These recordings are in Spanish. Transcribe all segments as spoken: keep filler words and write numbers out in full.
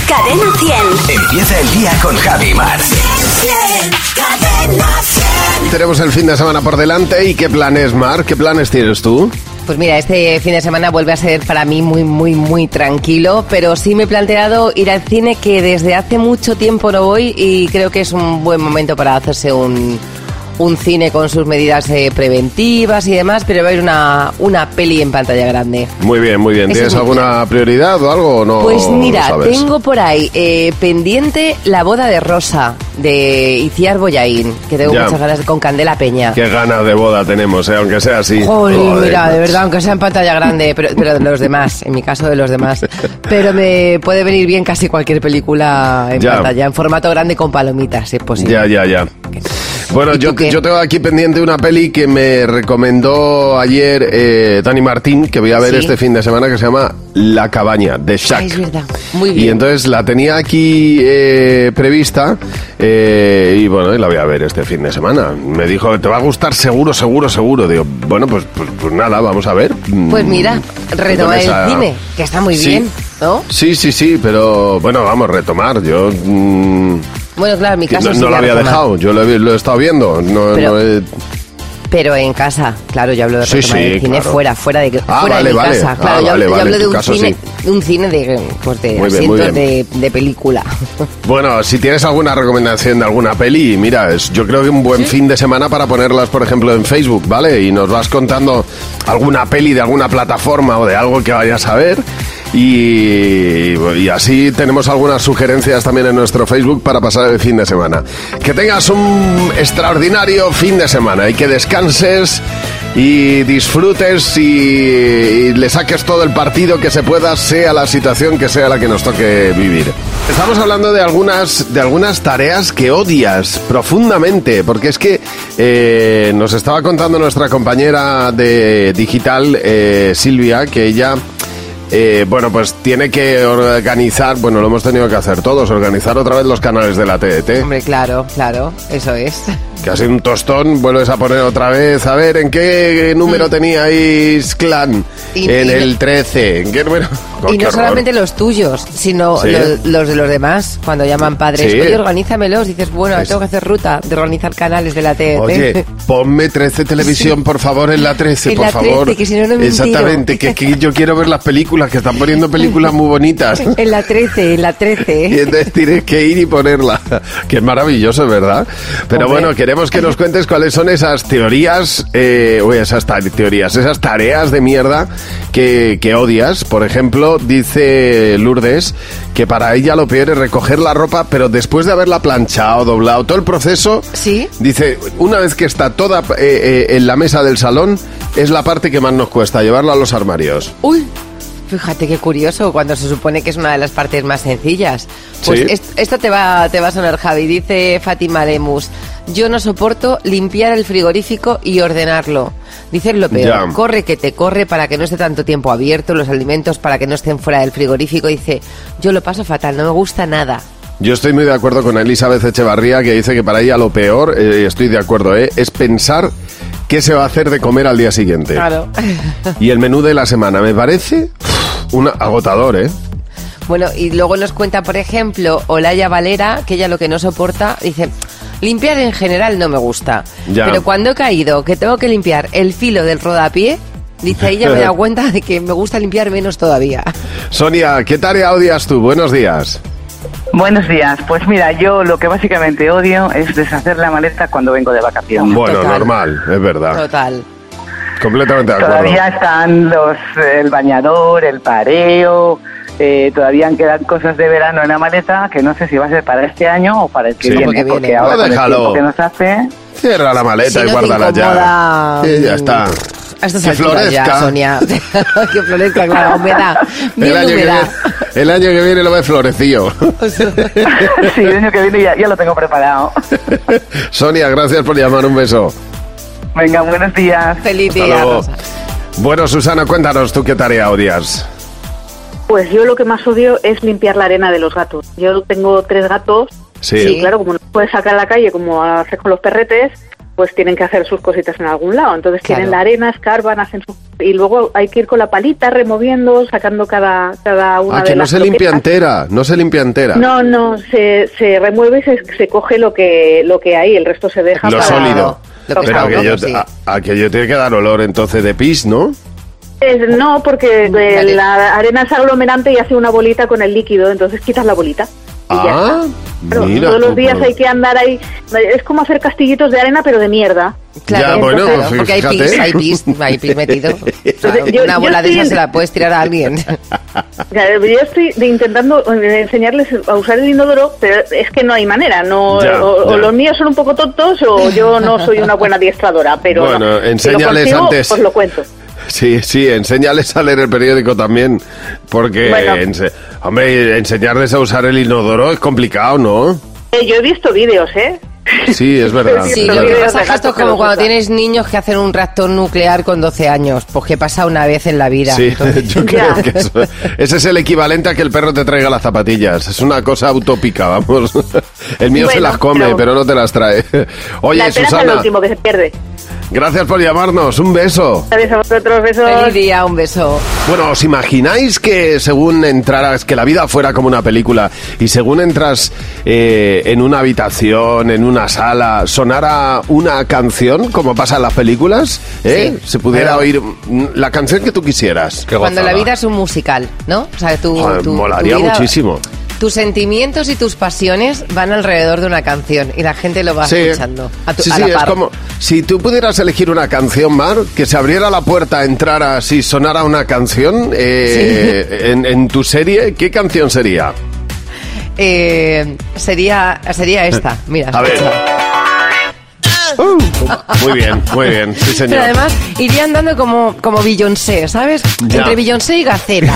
Cadena cien. Empieza el día con Javi Mar. Cadena cien. Tenemos el fin de semana por delante. ¿Y qué planes, Mar? ¿Qué planes tienes tú? Pues mira, este fin de semana vuelve a ser para mí muy, muy, muy tranquilo, pero sí me he planteado ir al cine, que desde hace mucho tiempo no voy, y creo que es un buen momento para hacerse un, un cine con sus medidas eh, preventivas y demás, pero va a ir una, una peli en pantalla grande. Muy bien, muy bien. Ese ¿Tienes es mi alguna plan. prioridad o algo o no? Pues mira, sabes? tengo por ahí eh, pendiente La boda de Rosa, de Itziar Bollaín, que tengo Ya. muchas ganas de, con Candela Peña. Qué ganas de boda tenemos, ¿eh? Aunque sea así. Joder, Joder, mira, de macho. verdad, aunque sea en pantalla grande, pero, pero de los demás, en mi caso de los demás. Pero me puede venir bien casi cualquier película en Ya. pantalla, en formato grande con palomitas, si es posible. Ya, ya, ya. Bueno, ¿Y tú yo, qué? yo tengo aquí pendiente una peli que me recomendó ayer eh, Dani Martín, que voy a ver Sí. este fin de semana, que se llama La cabaña, de Shaq. Ay, es verdad. Muy bien. Y entonces la tenía aquí eh, prevista eh, y bueno, y la voy a ver este fin de semana. Me dijo, te va a gustar seguro, seguro, seguro. Digo, bueno, pues, pues, pues nada, vamos a ver. Pues mira, retomar el esa- cine, que está muy Sí. bien, ¿no? Sí, sí, sí, pero bueno, vamos, retomar. Yo... mm, Bueno, claro, en mi que caso no, sí no lo ya había retomar. dejado, yo lo he, lo he estado viendo. No, Pero- no he- Pero en casa, claro, yo hablo de Sí, retomar sí, el cine claro. fuera, fuera de, Ah, fuera vale, de mi vale. casa. Ah, Claro, yo, vale, hablo- yo vale, hablo en de tu un caso cine, sí. de un cine de, pues de Muy bien, muy asientos de, bien. de película. Bueno, si tienes alguna recomendación de alguna peli, mira, es, yo creo que un buen fin de semana para ponerlas, por ejemplo, en Facebook, ¿vale? Y nos vas contando alguna peli de alguna plataforma o de algo que vayas a ver. Y, y así tenemos algunas sugerencias también en nuestro Facebook para pasar el fin de semana. Que tengas un extraordinario fin de semana y que descanses y disfrutes y, y le saques todo el partido que se pueda, sea la situación que sea la que nos toque vivir. Estamos hablando de algunas, de algunas tareas que odias profundamente, porque es que eh, nos estaba contando nuestra compañera de digital, eh, Silvia, que ella... Eh, bueno, pues tiene que organizar, bueno, lo hemos tenido que hacer todos, organizar otra vez los canales de la T D T. Hombre, claro, claro, eso es. Y- en y el no- trece, ¿en qué número? Oh, Y qué no horror. solamente los tuyos, sino Sí. los, los de los demás, cuando llaman padres. Sí. Oye, organízamelos. Dices, bueno, Es- tengo que hacer ruta de organizar canales de la T D T. Oye, ponme trece televisión, por favor, en la trece, En por la favor. trece, que si no, no me Exactamente, entero. que, que yo quiero ver las películas, que están poniendo películas muy bonitas. En la trece, en la Y trece. entonces tienes que ir y ponerla. Que es maravilloso, ¿verdad? Pero Hombre. bueno, queremos que nos cuentes cuáles son esas teorías, eh, o esas ta- teorías, esas tareas de mierda que, que odias. Por ejemplo, dice Lourdes que para ella lo peor es recoger la ropa, pero después de haberla planchado, doblado, todo el proceso, ¿Sí? dice, una vez que está toda eh, eh, en la mesa del salón, es la parte que más nos cuesta, llevarla a los armarios. Uy, fíjate qué curioso, cuando se supone que es una de las partes más sencillas. Pues Sí. est- esto te va, te va a sonar, Javi. Dice Fátima Lemus, yo no soporto limpiar el frigorífico y ordenarlo. Dice lo peor, Ya. corre que te corre para que no esté tanto tiempo abierto, los alimentos para que no estén fuera del frigorífico. Dice, yo lo paso fatal, no me gusta nada. Yo estoy muy de acuerdo con Elizabeth Echevarría, que dice que para ella lo peor, eh, estoy de acuerdo, eh, es pensar qué se va a hacer de comer al día siguiente. Claro. Y el menú de la semana, me parece un agotador, ¿eh? Bueno, y luego nos cuenta, por ejemplo, Olaya Valera, que ella lo que no soporta, dice, limpiar en general no me gusta. Ya. Pero cuando he caído que tengo que limpiar el filo del rodapié, dice ella, me da cuenta de que me gusta limpiar menos todavía. Sonia, ¿qué tarea odias tú? Buenos días. Buenos días. Pues mira, yo lo que básicamente odio es deshacer la maleta cuando vengo de vacaciones. Bueno, Total. normal, es verdad. Total. Completamente de acuerdo. Todavía están los el bañador, el pareo, eh, todavía quedan cosas de verano en la maleta que no sé si va a ser para este año o para el que Sí. viene, Porque viene. porque ahora No, con el déjalo. tiempo que nos hace... Cierra la maleta Si y no te guárdala incomoda, ya. Sí, ya está. A estas Que alturas florezca. ya, Sonia. Que florezca, claro, humedad. Bien El año, que humedad. viene, el año que viene lo ves florecido. Sí, el año que viene ya, ya lo tengo preparado. Sonia, gracias por llamar, un beso. Venga, buenos días. Feliz Hasta día, luego. Rosa. Bueno, Susana, cuéntanos tú qué tarea odias. Pues yo lo que más odio es limpiar la arena de los gatos. Yo tengo tres gatos Sí. y claro, como no puedes sacar a la calle como haces con los perretes, pues tienen que hacer sus cositas en algún lado. Entonces Claro. tienen la arena, escarban, hacen su... Y luego hay que ir con la palita removiendo, sacando cada, cada una Ah, de que no las se limpia croquetas. entera, no se limpia entera. No, no, se, se remueve y se, se coge lo que lo que hay, el resto se deja Lo para... sólido. Lo que Pero está aquello, bueno, sí. a- aquello tiene que dar olor entonces de pis, ¿no? Eh, no, porque eh, Vale. la arena es aglomerante y hace una bolita con el líquido, entonces quitas la bolita. Y ya Ah, está. Claro, mira todos tú, los días pero- hay que andar ahí. Es como hacer castillitos de arena, pero de mierda. Claro, Ya, bueno, claro, pues porque hay fíjate. pis, hay pis, hay pis metido. Claro, Yo- una yo bola de estoy- esas se la puedes tirar a alguien. Claro, yo estoy de- intentando eh, enseñarles a usar el inodoro, pero es que no hay manera. No, Ya, o, o ya. los míos son un poco tontos o yo no soy una buena adiestradora. Pero Bueno, no. Si lo enséñales consigo, antes. Pues lo cuento. Sí, sí, enséñales a leer el periódico también, porque, Bueno. ense- hombre, enseñarles a usar el inodoro es complicado, ¿no? Eh, yo he visto vídeos, ¿eh? Sí, es verdad. Sí, Sí, es lo que verdad. pasa es que esto es como cuando tienes niños que hacen un reactor nuclear con doce años, pues que pasa una vez en la vida. Sí, Entonces, yo creo Ya. que eso- ese es el equivalente a que el perro te traiga las zapatillas. Es una cosa utópica, vamos. El mío se Bueno, las come, pero... pero- no te las trae. Oye, La espera es el Susana, último que se pierde. gracias por llamarnos. Un beso. Gracias a vosotros, besos. Feliz día, un beso. Bueno, ¿os imagináis que según entraras, que la vida fuera como una película y según entras eh, en una habitación, en una sala, sonara una canción como pasa en las películas? ¿Eh? Sí. Se pudiera Claro. oír mm, la canción que tú quisieras. Qué Cuando la gozada. vida es un musical, ¿no? O sea, tu, Joder, tu- molaría tu vida- muchísimo. Tus sentimientos y tus pasiones van alrededor de una canción y la gente lo va Sí, escuchando. A, tu, sí, a sí, la es par. como si tú pudieras elegir una canción, Mar, que se abriera la puerta, entraras y sonara una canción eh, en, en tu serie, ¿qué canción sería? Eh, sería, sería esta, mira. A ver. escucha. Uh, muy bien, muy bien, sí señor. Pero además iría andando como, como Beyoncé, ¿sabes? Ya. Entre Beyoncé y Gacela.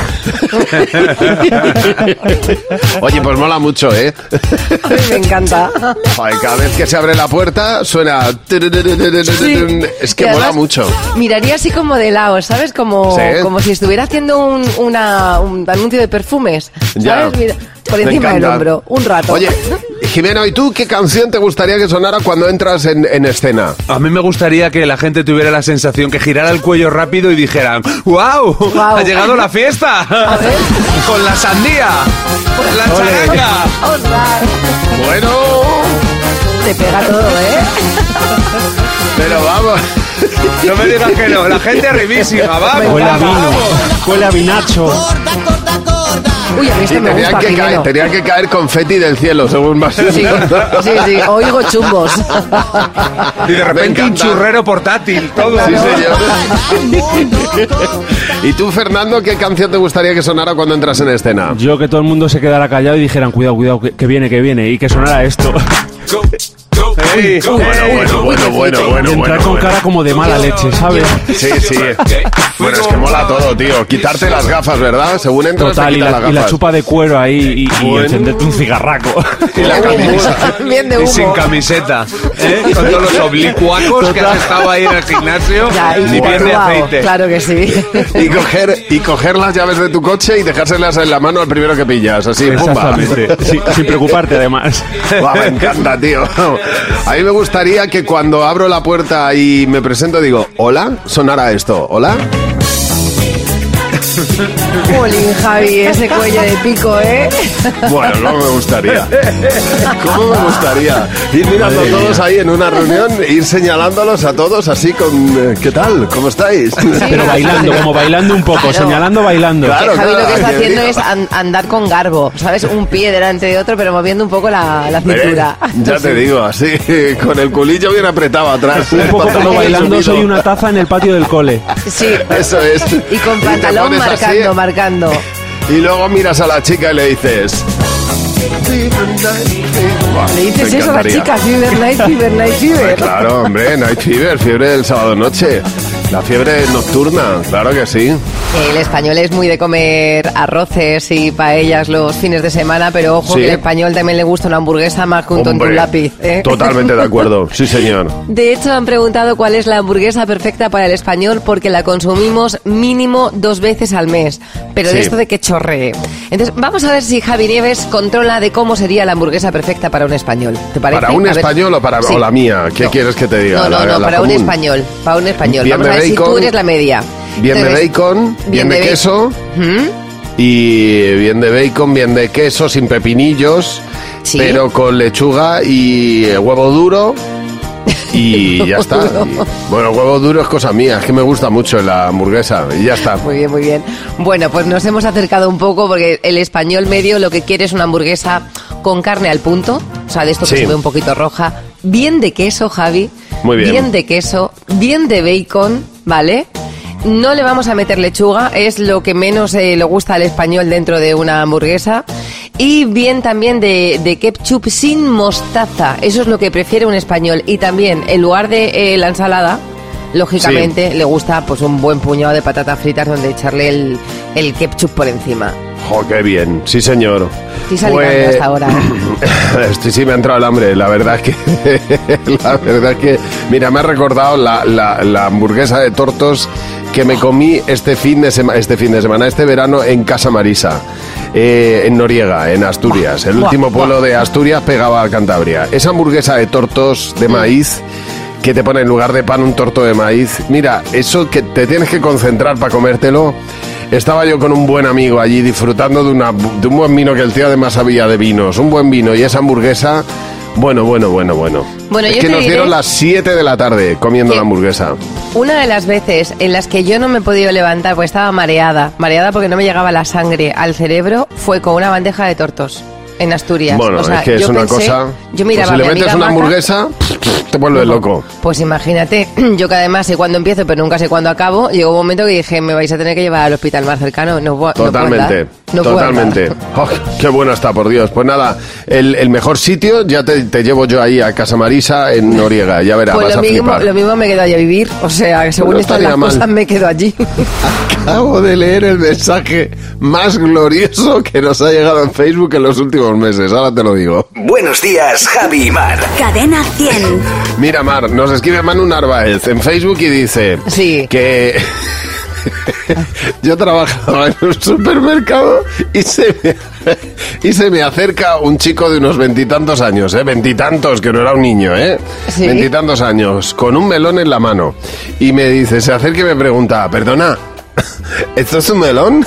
Oye, pues mola mucho, ¿eh? A mí me encanta. Joder, cada vez que se abre la puerta suena... Sí. Es que Y mola además, mucho. Miraría así como de lado, ¿sabes? Como, Sí. como si estuviera haciendo un, una, un anuncio de perfumes. Ya. ¿Sabes? Mira, por Me encima del encanta. hombro, un rato. Oye, Jimeno, ¿y tú qué canción te gustaría que sonara cuando entras en, en escena? A mí me gustaría que la gente tuviera la sensación que girara el cuello rápido y dijeran ¡Wow! Guau. ¡Ha llegado la fiesta! A ver. ¡Con la sandía! ¡La charanga! Ostras, Bueno, te pega todo, ¿eh? pero vamos... No me digas que no, la gente arribísima, vamos. Huele a vamos. vino, huele a vinacho. Uy, a mí Sí, esto me tenía, gusta, que caer, Jimeno. tenía que caer confeti del cielo, según más. Sí, sí, sí, oigo chumbos. Y de repente Me un encanta. churrero portátil, todo. Sí, señor. ¿Y tú, Fernando, qué canción te gustaría que sonara cuando entras en escena? Yo que todo el mundo se quedara callado y dijeran, cuidado, cuidado, que, que viene, que viene, y que sonara esto. Ey, Bueno, bueno, bueno, bueno, y bueno, entrar bueno, con bueno. cara como de mala leche, ¿sabes? Sí, sí. Bueno, es que mola todo, tío. Quitarte las gafas, ¿verdad? Según entras, Total, te y quitas la, las y la gafas. chupa de cuero ahí y, y Bueno. encenderte un cigarraco. Y la camisa. Bien de Y humo. sin camiseta, ¿eh? Con todos los oblicuacos que has estado ahí en el gimnasio, Ya, y ni bien de guau, aceite. claro que sí. Y coger, y coger las llaves de tu coche y dejárselas en la mano al primero que pillas. Así, pumba. Exactamente. Sí, sin preocuparte, además. Buah, me encanta, tío. A mí me gustaría que cuando abro la puerta y me presento digo, hola, sonara esto, hola. Jolín, Javi, ese cuello de pico, ¿eh? Bueno, no me gustaría. ¿Cómo me gustaría? Ir mirando todos ahí en una reunión, ir señalándolos a todos así con, eh, ¿qué tal? ¿Cómo estáis? Pero bailando, como bailando un poco, Claro. señalando, bailando. Claro. Que Javi lo que está que haciendo digo. es an- andar con garbo, ¿sabes? Un pie delante de otro, pero moviendo un poco la, la cintura. Eh, ya te digo, así, con el culillo bien apretado atrás. Un el poco como pantalón bailando subido. soy una taza en el patio del cole. Sí. Eso es. Y con te pantalón pones así, marcando, marcando. Y luego miras a la chica y le dices... Buah, Le dices me eso a la encantaría. chica, Fever Night, Fever Night, Fever. Claro, hombre, Night Fever, fiebre del sábado noche. La fiebre nocturna, claro que sí. El español es muy de comer arroces y paellas los fines de semana, pero ojo, Sí. que al español también le gusta una hamburguesa más que un tonto Hombre, un lápiz. ¿eh? Totalmente de acuerdo, sí señor. De hecho, han preguntado cuál es la hamburguesa perfecta para el español porque la consumimos mínimo dos veces al mes. Pero de Sí. esto de que chorree. Entonces, vamos a ver si Javi Nieves controla de cómo sería la hamburguesa perfecta para un español. ¿Te parece? ¿Para un A ver. español o para Sí. o la mía? ¿Qué No. quieres que te diga? No, no, La- no, la para un común. español. Para un español. Bien Vamos de a ver si bacon, tú eres la media. Bien de Entonces, bacon, bien de ba- queso. ¿Mm? Y bien de bacon, bien de queso, sin pepinillos, Sí. pero con lechuga y eh, huevo duro. Y ya está. Y, bueno, huevo duro es cosa mía, es que me gusta mucho la hamburguesa y ya está. Muy bien, muy bien. Bueno, pues nos hemos acercado un poco porque el español medio lo que quiere es una hamburguesa con carne al punto, o sea, de esto que Sí. se ve un poquito roja, bien de queso, Javi. Muy bien. de queso, bien de bacon, ¿vale? No le vamos a meter lechuga, es lo que menos eh, le gusta al español dentro de una hamburguesa. Y bien también de, de ketchup sin mostaza, eso es lo que prefiere un español. Y también, en lugar de eh, la ensalada, lógicamente le gusta pues un buen puñado de patatas fritas donde echarle el, el ketchup por encima. ¡Jo, qué bien! Sí, señor. Estoy salivando hasta ahora. Estoy, sí, me ha entrado el hambre. La verdad es que... la verdad es que... Mira, me ha recordado la, la, la hamburguesa de tortos que me comí este fin de semana, este fin de semana, este verano en Casa Marisa, eh, en Noriega, en Asturias. El Buah, último buah. pueblo de Asturias pegaba a Cantabria. Esa hamburguesa de tortos de maíz que te pone en lugar de pan un torto de maíz. Mira, eso que te tienes que concentrar para comértelo. Estaba yo con un buen amigo allí disfrutando de, una, de un buen vino que el tío además sabía de vinos. Un buen vino y esa hamburguesa, bueno, bueno, bueno, bueno. Bueno, es yo que te nos diré dieron las siete de la tarde comiendo que- la hamburguesa. Una de las veces en las que yo no me he podido levantar porque estaba mareada, mareada porque no me llegaba la sangre al cerebro, fue con una bandeja de tortos en Asturias. Bueno, O sea, es que es yo una pensé- cosa... Yo pues miraba si a le mi metes amiga una Marta, hamburguesa, te vuelves loco. Pues imagínate, yo que además sé cuándo empiezo, pero nunca sé cuándo acabo, llegó un momento que dije, me vais a tener que llevar al hospital más cercano. No, puedo- no puedo Totalmente, andar, no puedo totalmente. andar. Oh, qué buena está, por Dios. Pues nada, el, el mejor sitio, ya te, te llevo yo ahí a Casa Marisa en Noriega, ya verás, Pues vas lo a mismo, flipar. lo mismo me quedo allí a vivir, o sea, que según No están las estaría mal. cosas me quedo allí. Acabo de leer el mensaje más glorioso que nos ha llegado en Facebook en los últimos meses, ahora te lo digo. Buenos días, Javi y Mar. Cadena cien. Mira, Mar, nos escribe Manu Narváez en Facebook y dice Sí. que yo trabajaba en un supermercado y se me, y se me acerca un chico de unos veintitantos años, ¿eh? Veintitantos, que no era un niño, ¿eh? Sí. Veintitantos años, con un melón en la mano. Y me dice, se acerca y me pregunta, perdona, ¿esto es un melón?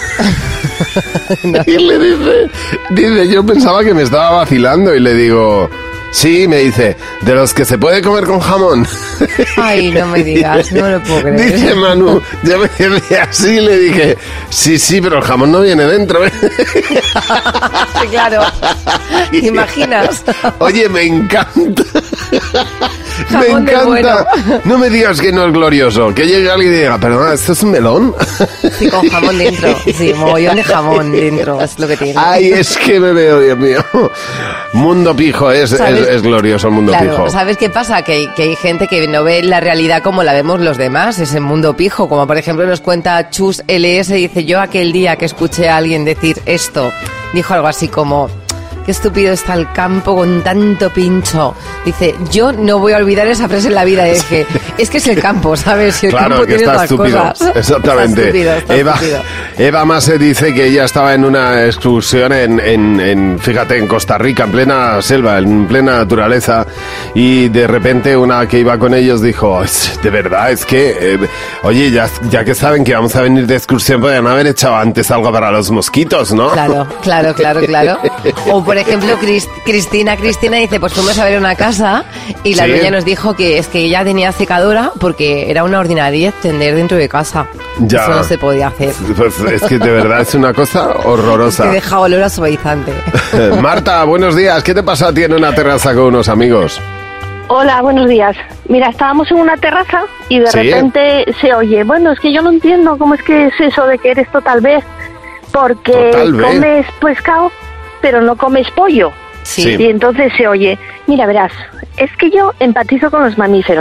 Y le dice, dice, yo pensaba que me estaba vacilando y le digo, sí, me dice, de los que se puede comer con jamón. Ay, no me digas, no lo puedo creer. Dice Manu, yo me quedé así y le dije, sí, sí, pero el jamón no viene dentro. ¿eh?". Sí, claro. ¿Te imaginas? Oye, me encanta. Me Jamón del encanta. bueno. No me digas que no es glorioso. Que llegue alguien y diga, perdona, ¿esto es un melón? Sí, con jamón dentro. Sí, mogollón de jamón dentro, es lo que tiene. Ay, es que me veo, Dios mío. Mundo pijo, es, es, ¿Sabes? es glorioso el mundo Claro, pijo. ¿sabes qué pasa? Que, que hay gente que no ve la realidad como la vemos los demás, ese mundo pijo. Como por ejemplo nos cuenta Chus L S, dice, yo aquel día que escuché a alguien decir esto, dijo algo así como, qué estúpido está el campo con tanto pincho. Dice, yo no voy a olvidar esa frase en la vida. Y dije, es que es el campo, ¿sabes? Si el Claro, campo que tiene está otras estúpido. cosas. Exactamente. Está estúpido, está Eva, estúpido. Eva Mase dice que ella estaba en una excursión en, en, en, fíjate, en Costa Rica, en plena selva, en plena naturaleza, y de repente una que iba con ellos dijo, "Es- de verdad, es que, eh, oye, ya, ya que saben que vamos a venir de excursión, podrían haber echado antes algo para los mosquitos, ¿no?" Claro, claro, claro, claro. O por ejemplo, Cris- Cristina, Cristina dice, pues fuimos a ver una casa y la Sí. dueña nos dijo que es que ella tenía secadora porque era una ordinariedad tender dentro de casa. Ya. Eso no se podía hacer. Pues es que de verdad es una cosa Te horrorosa. deja olor a suavizante. Marta, buenos días. ¿Qué te pasa a ti en una terraza con unos amigos? Hola, buenos días. Mira, estábamos en una terraza y de Sí. repente se oye, bueno, es que yo no entiendo cómo es que es eso de que eres total vez, porque Total vez. comes pescado, pero no comes pollo. Sí. Sí. Y entonces se oye, mira, verás, es que yo empatizo con los mamíferos.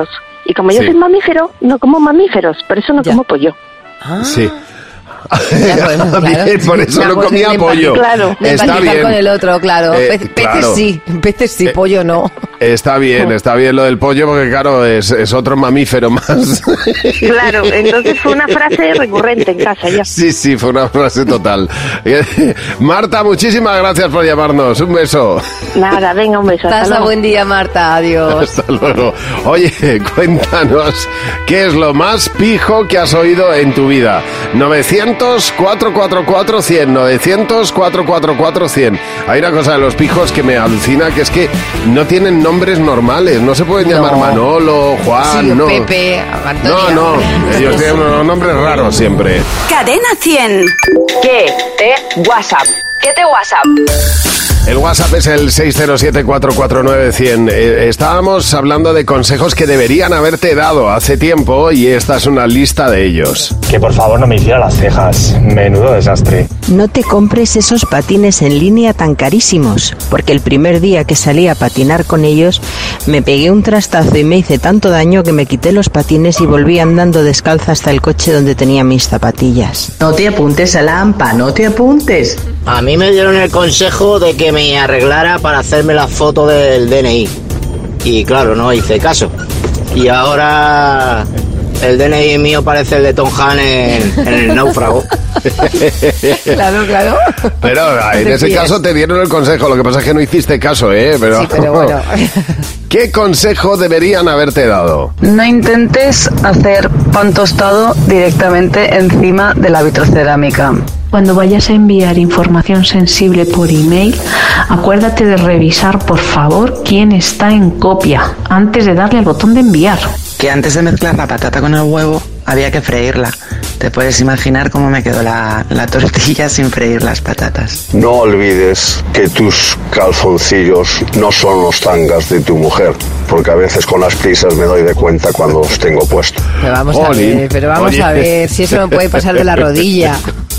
Y como yo Sí. soy mamífero, no como mamíferos, por eso no Ya. como pollo. Ah. Sí. Ya, bueno, claro. Bien, por eso Ya, no pues, comía de pollo. empatizar- Claro. de Está empatizar bien. con el otro, claro. Eh, Pe- peces claro. sí, peces sí, Eh, pollo no. Está bien, está bien lo del pollo porque claro, es, es otro mamífero más. Claro, entonces fue una frase recurrente en casa ya. Sí, sí, fue una frase total. Marta, muchísimas gracias por llamarnos. Un beso. Nada, venga, un beso. Hasta Pasa luego. buen día, Marta. Adiós. Hasta luego. Oye, cuéntanos, ¿qué es lo más pijo que has oído en tu vida? novecientos, cuatrocientos cuarenta y cuatro, cien. novecientos, cuatrocientos cuarenta y cuatro, cien. Hay una cosa de los pijos que me alucina, que es que no tienen nombres normales. No se pueden llamar No. Manolo, Juan, Sí, no. Pepe, Antonio. No, no, ellos tienen unos nombres raros siempre. Cadena cien. ¿Qué te WhatsApp? ¿Qué te WhatsApp? El WhatsApp es el seis cero siete, cuatro cuatro nueve, cien. Eh, estábamos hablando de consejos que deberían haberte dado hace tiempo y esta es una lista de ellos. Que por favor no me hiciera las cejas. Menudo desastre. No te compres esos patines en línea tan carísimos, porque el primer día que salí a patinar con ellos me pegué un trastazo y me hice tanto daño que me quité los patines y volví andando descalza hasta el coche donde tenía mis zapatillas. No te apuntes a la AMPA, no te apuntes. A mí me dieron el consejo de que me arreglara para hacerme la foto del D N I. Y claro, no hice caso. Y ahora el D N I mío parece el de Tom Hanks en, en El náufrago. Claro, claro. Pero en Te ese fíes. casto te dieron el consejo, lo que pasa es que no hiciste caso, ¿eh? Pero, Sí, pero bueno. ¿Qué consejo deberían haberte dado? No intentes hacer pan tostado directamente encima de la vitrocerámica. Cuando vayas a enviar información sensible por email, acuérdate de revisar, por favor, quién está en copia antes de darle al botón de enviar. Que antes de mezclar la patata con el huevo, había que freírla. Te puedes imaginar cómo me quedó la, la tortilla sin freír las patatas. No olvides que tus calzoncillos no son los tangas de tu mujer, porque a veces con las prisas me doy de cuenta cuando los tengo puestos. Pero vamos a Jolín. ver, pero vamos Oye. a ver si eso no puede pasar de la rodilla.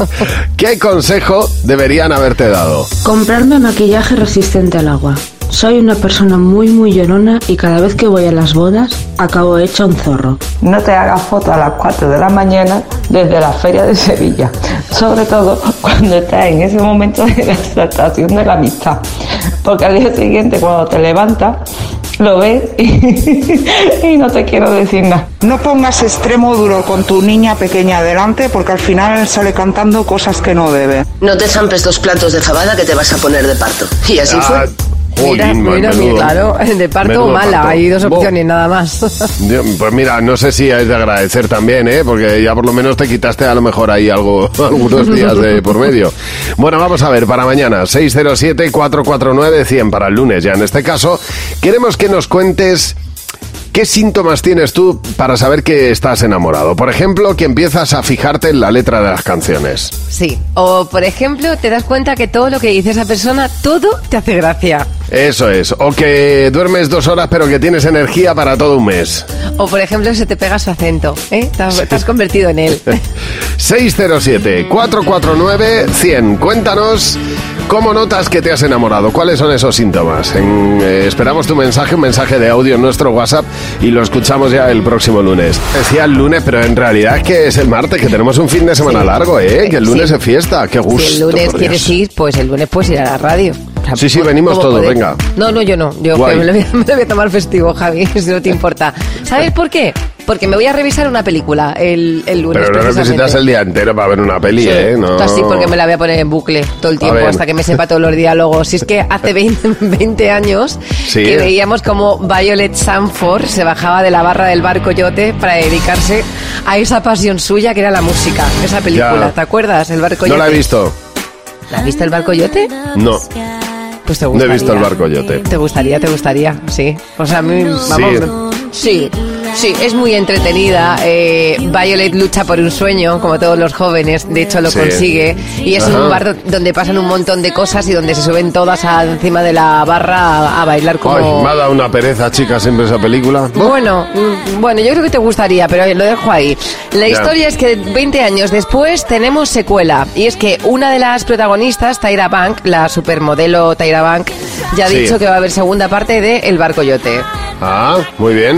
¿Qué consejo deberían haberte dado? Comprarme maquillaje resistente al agua. Soy una persona muy muy llorona y cada vez que voy a las bodas acabo hecha un zorro. No te hagas fotos a las cuatro de la mañana desde la feria de Sevilla, sobre todo cuando estás en ese momento de la exaltación de la amistad, porque al día siguiente cuando te levantas lo ves y, y no te quiero decir nada. No pongas extremo duro con tu niña pequeña delante porque al final sale cantando cosas que no debe. No te zampes dos platos de fabada que te vas a poner de parto. Y así Ah, fue. Mira, jolín, mira, menudo- mira, claro, de parto menudo o mala, parto. hay dos Bo- opciones nada más. Yo- Pues mira, no sé si es de agradecer también, ¿eh? Porque ya por lo menos te quitaste a lo mejor ahí algo, algunos días de por medio. Bueno, vamos a ver, para mañana, seis cero siete, cuatro cuatro nueve, cien, para el lunes ya en este caso, queremos que nos cuentes qué síntomas tienes tú para saber que estás enamorado. Por ejemplo, que empiezas a fijarte en la letra de las canciones. Sí, o por ejemplo, te das cuenta que todo lo que dice esa persona, todo te hace gracia. Eso es, o que duermes dos horas pero que tienes energía para todo un mes. O por ejemplo, se te pega su acento, ¿eh? Te has, te has convertido en él. seis cero siete, cuatro cuatro nueve, cien. Cuéntanos cómo notas que te has enamorado. ¿Cuáles son esos síntomas? En, eh, esperamos tu mensaje, un mensaje de audio en nuestro WhatsApp y lo escuchamos ya el próximo lunes. Decía el lunes, pero en realidad es que es el martes, que tenemos un fin de semana Sí. largo, ¿eh? Que el lunes Sí. es fiesta. Qué gusto. Si el lunes por quieres Dios. ir, pues el lunes puedes ir a la radio. O sea, Sí, sí, ¿cómo- venimos cómo todos, poder? venga. No, no, yo no. Yo Guay. me lo, voy a, me lo voy a tomar festivo, Javi, si no te importa. ¿Sabes por qué? Porque me voy a revisar una película el, el lunes. Pero no precisamente. necesitas el día entero para ver una peli, Sí, ¿eh? No. así porque me la voy a poner en bucle todo el tiempo ver. hasta que me sepa todos los diálogos. Si es que hace veinte, veinte años Sí. que veíamos como Violet Sanford se bajaba de la barra del barco Yote para dedicarse a esa pasión suya que era la música, esa película. Ya. ¿Te acuerdas? El barco No Yote. la he visto. ¿La has visto el barco Yote? No. Pues te No he gustaría. visto el barco Yote. Te gustaría, te gustaría, sí. O sea, a mí, vamos, sí. Sí, es muy entretenida. Eh, Violet lucha por un sueño, como todos los jóvenes. De hecho, lo Sí. consigue. Y es Ajá. un bar do- donde pasan un montón de cosas y donde se suben todas a- encima de la barra a, a bailar como... Ay, me ha dado una pereza, chica, siempre esa película. Bueno, mm, bueno, yo creo que te gustaría, pero lo dejo ahí. La Ya. historia es que veinte años después tenemos secuela. Y es que una de las protagonistas, Tyra Banks, la supermodelo Tyra Banks, ya ha Sí. dicho que va a haber segunda parte de El Barco Yote. Ah, muy bien.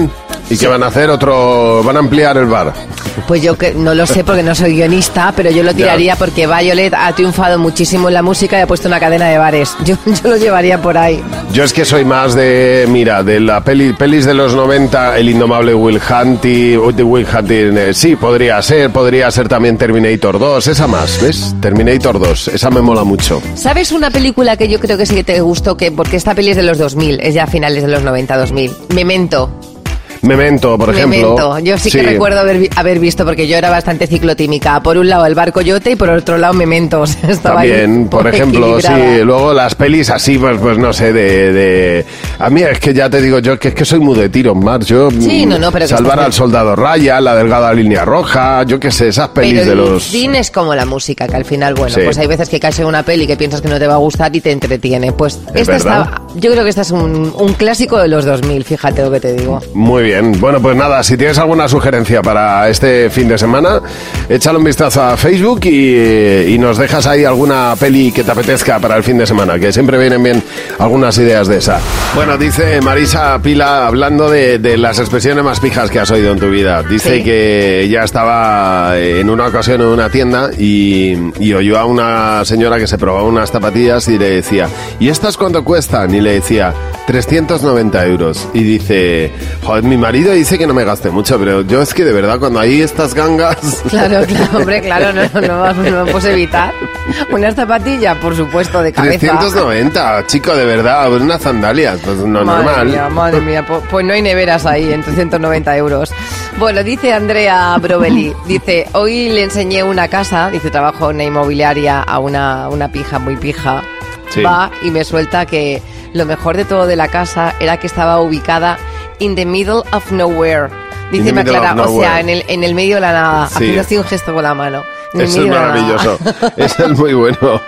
¿Y qué van a hacer? Otro, ¿van a ampliar el bar? Pues yo que no lo sé porque no soy guionista, pero yo lo tiraría ya. Porque Violet ha triunfado muchísimo en la música y ha puesto una cadena de bares. Yo, yo lo llevaría por ahí. Yo es que soy más de, mira, de la peli, pelis de los noventa, El indomable Will Hunting, uh, Will Hunting, eh, sí, podría ser, podría ser también Terminator dos, esa más, ¿ves? Terminator dos, esa me mola mucho. ¿Sabes una película que yo creo que sí que te gustó? Que, porque esta peli es de los dos mil, es ya a finales de los noventa, dos mil. Memento. Memento, por ejemplo. Memento. Yo sí, sí que recuerdo haber, haber visto, porque yo era bastante ciclotímica. Por un lado el bar Coyote y por otro lado Memento. O sea, estaba también, ahí por ejemplo, sí. Luego las pelis así, pues, pues no sé, de, de... A mí es que ya te digo yo que es que soy muy de tiros, Mar. Yo, sí, no, no, pero Salvar al Soldado Ryan, La delgada línea roja, yo qué sé, esas pelis pero de el los... cine es como la música, que al final, bueno, sí. pues hay veces que caes en una peli que piensas que no te va a gustar y te entretiene. Pues ¿Es esta verdad? está, yo creo que esta es un, un clásico de los dos mil, fíjate lo que te digo. Muy bien, bueno, pues nada. Si tienes alguna sugerencia para este fin de semana, échale un vistazo a Facebook y, y nos dejas ahí alguna peli que te apetezca para el fin de semana, que siempre vienen bien algunas ideas de esa. Bueno, dice Marisa Pila, hablando de, de las expresiones más pijas que has oído en tu vida, dice sí. que ella estaba en una ocasión en una tienda y, y oyó a una señora que se probaba unas zapatillas y le decía, ¿y estas cuánto cuestan? Y le decía, trescientos noventa euros. Y dice, joder, mi marido dice que no me gaste mucho, pero yo es que de verdad cuando hay estas gangas... Claro, claro, hombre, claro, no, no, no, no puedes evitar. Unas zapatillas, por supuesto, de cabeza. trescientos noventa, chico, de verdad, unas sandalias, pues no madre normal. Mía, madre mía, pues, pues no hay neveras ahí en trescientos noventa euros. Bueno, dice Andrea Brovelli, dice, hoy le enseñé una casa, dice, trabajo en una inmobiliaria a una, una pija muy pija. Sí. Va y me suelta que lo mejor de todo de la casa era que estaba ubicada in the middle of nowhere. Dice, me aclara, o sea, en el, en el medio de la nada, sí. haciendo así un gesto con la mano. Eso es maravilloso, eso es muy bueno.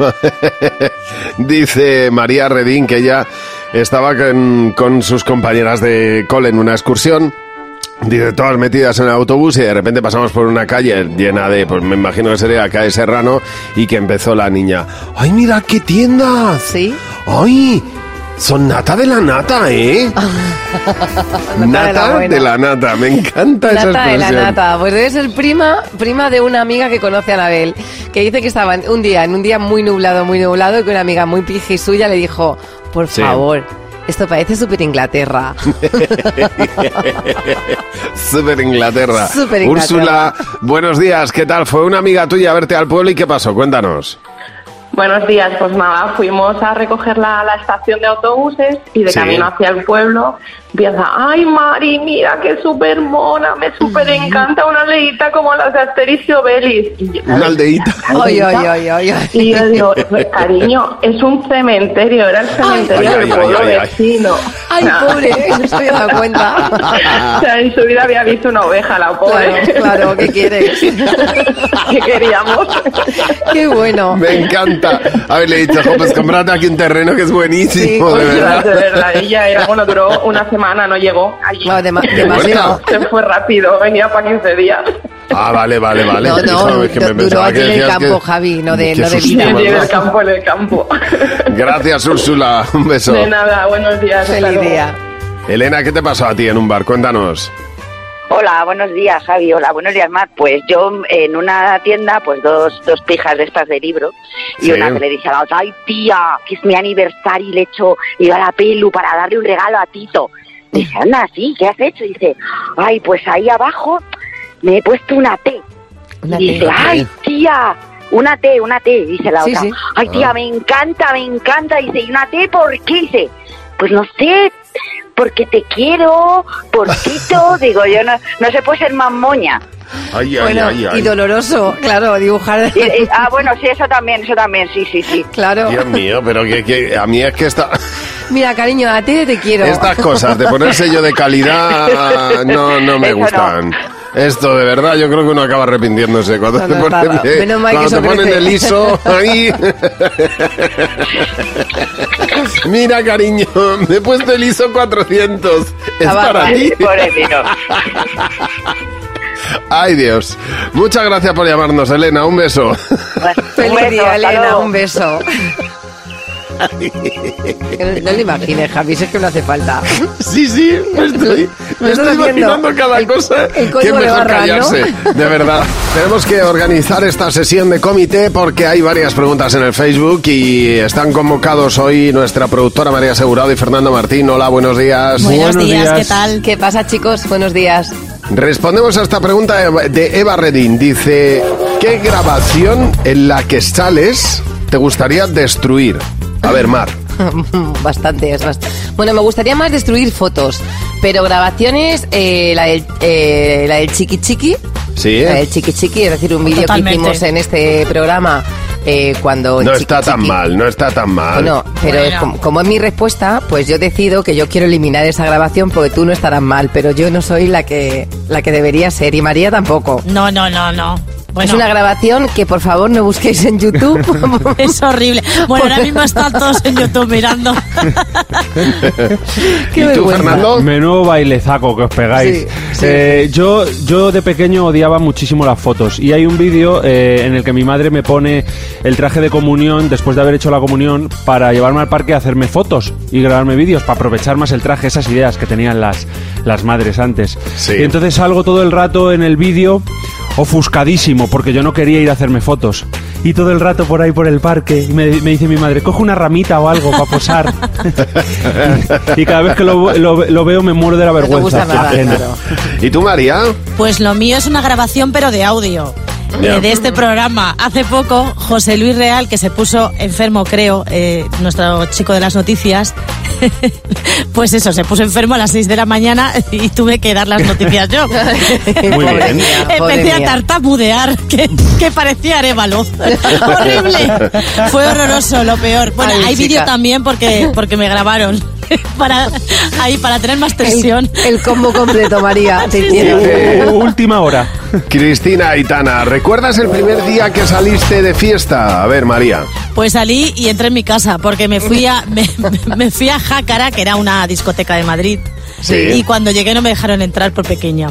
Dice María Redín que ella estaba con, con sus compañeras de cole en una excursión. Dice, todas metidas en el autobús y de repente pasamos por una calle llena de, pues me imagino que sería la calle Serrano, y que empezó la niña, ¡ay, mira qué tiendas! ¿Sí? ¡Ay! Son nata de la nata, ¿eh? nata, nata de, la de la nata, me encanta nata esa expresión. Nata de la nata, pues debe ser prima, prima de una amiga que conoce a Anabel, que dice que estaban un día, en un día muy nublado, muy nublado, y que una amiga muy piji suya le dijo, por sí. favor, esto parece Super Inglaterra. Super Inglaterra. Super Inglaterra. Úrsula, buenos días, ¿qué tal? Fue una amiga tuya a verte al pueblo y ¿qué pasó? Cuéntanos. Buenos días, pues nada, fuimos a recogerla a la estación de autobuses y de sí. camino hacia el pueblo empieza, ay Mari, mira qué súper mona, me súper encanta una aldeíta como las de Asterix y Obelix. Y yo, ¿Una aldeíta? Ay, ay, ay, ay, ay. Y yo digo, cariño, es un cementerio, era el cementerio ay, del ay, pueblo ay, ay, vecino. Ay, o sea, pobre, no estoy dando cuenta. O sea, en su vida había visto una oveja, la pobre. Claro, claro, ¿qué quieres? ¿Qué queríamos? Qué bueno. Me encanta. A ver, le he dicho, pues comprate aquí un terreno que es buenísimo, sí, de verdad. De verdad, ella era, bueno, duró una semana, no llegó allí. No, de demasiado. Se fue rápido, venía para quince días. Ah, vale, vale, vale. No, no, es que me duró aquí en el campo, que... Javi, no de, no de vida. vida. Sí, en el campo, en el campo. Gracias, Úrsula, un beso. De nada, buenos días. Feliz día. Elena, ¿qué te pasó a ti en un bar? Cuéntanos. Hola, buenos días, Javi. Hola, buenos días, Mar. Pues yo en una tienda, pues dos dos pijas de estas de libro, y sí. una que le dice a la otra, ay tía, que es mi aniversario y le echo, iba a la pelu para darle un regalo a Tito. Dice, anda, sí, ¿qué has hecho? Y dice, ay, pues ahí abajo me he puesto una T. Una y dice, T, ay, tía, una T, una T. Dice la sí, otra, sí. ay, tía, ah. me encanta, me encanta. Dice, ¿y una T por qué? Dice, pues no sé, porque te quiero, por Tito. Digo, yo no, no se puede ser más moña. Ay, ay, bueno, ay, ay. Y doloroso, claro, dibujar. Y, y, ah, bueno, sí, eso también, eso también, sí, sí, sí. Claro. Dios mío, pero que, que a mí es que está... Mira, cariño, a ti te quiero. Estas cosas de poner sello de calidad no, no me eso gustan. No. Esto, de verdad, yo creo que uno acaba arrepintiéndose cuando no, te no, ponen, no, eh, cuando te ponen el ISO ahí. Mira, cariño, me he puesto el ISO cuatrocientos. Es Abajo, para ti. Pobrecito. Ay, Dios. Muchas gracias por llamarnos, Elena. Un beso. Pues, feliz día, Elena. Un beso. No, no lo imagines, Javi, si es que no hace falta. Sí, sí, me estoy, me estoy imaginando cada el, cosa. El que es mejor barra, callarse, ¿no? De verdad. Tenemos que organizar esta sesión de comité porque hay varias preguntas en el Facebook y están convocados hoy nuestra productora María Segurado y Fernando Martín. Hola, buenos días. Buenos, buenos días, días, ¿qué tal? ¿Qué pasa, chicos? Buenos días. Respondemos a esta pregunta de Eva Redín. Dice, ¿qué grabación en la que sales te gustaría destruir? A ver, Mar. Bastante, es bastante. Bueno, me gustaría más destruir fotos, pero grabaciones, eh, la, del, eh, la del Chiqui Chiqui. Sí. La del Chiqui Chiqui, es decir, un vídeo que hicimos en este programa eh, cuando... No chiqui, está tan chiqui. mal, no está tan mal. Bueno, pero bueno. como, como es mi respuesta, pues yo decido que yo quiero eliminar esa grabación porque tú no estarás mal, pero yo no soy la que, la que debería ser y María tampoco. No, no, no, no. Bueno. Es una grabación que por favor no busquéis en YouTube. Es horrible. Bueno, ahora mismo están todos en YouTube mirando. ¿Y tú, Fernando? Menudo bailezaco que os pegáis. Sí, sí. Eh, yo, yo de pequeño odiaba muchísimo las fotos y hay un vídeo eh, en el que mi madre me pone el traje de comunión después de haber hecho la comunión para llevarme al parque a hacerme fotos y grabarme vídeos para aprovechar más el traje, esas ideas que tenían las, las madres antes. Sí. Y entonces salgo todo el rato en el vídeo ofuscadísimo porque yo no quería ir a hacerme fotos y todo el rato por ahí por el parque y me, me dice mi madre, coge una ramita o algo para posar. y, y cada vez que lo, lo, lo veo me muero de la vergüenza. No te gusta nada, claro. ¿Y tú, María? Pues lo mío es una grabación pero de audio. Yeah. Eh, de este programa. Hace poco, José Luis Real, que se puso enfermo, creo, eh, nuestro chico de las noticias, pues eso, se puso enfermo a las seis de la mañana y tuve que dar las noticias yo. Muy bien. Mía, Empecé a tartamudear, que, que parecía Arévalo. Horrible. Fue horroroso, lo peor. Bueno, Ay, hay chica. vídeo también porque, porque me grabaron. Para, ahí, para tener más tensión. El, el combo completo, María. Te Sí, quiero. Eh, última hora. Cristina Aitana, ¿recuerdas el primer día que saliste de fiesta? A ver, María. Pues salí y entré en mi casa porque me fui a me, me fui a Jácara, que era una discoteca de Madrid. Sí. Y cuando llegué no me dejaron entrar por pequeña.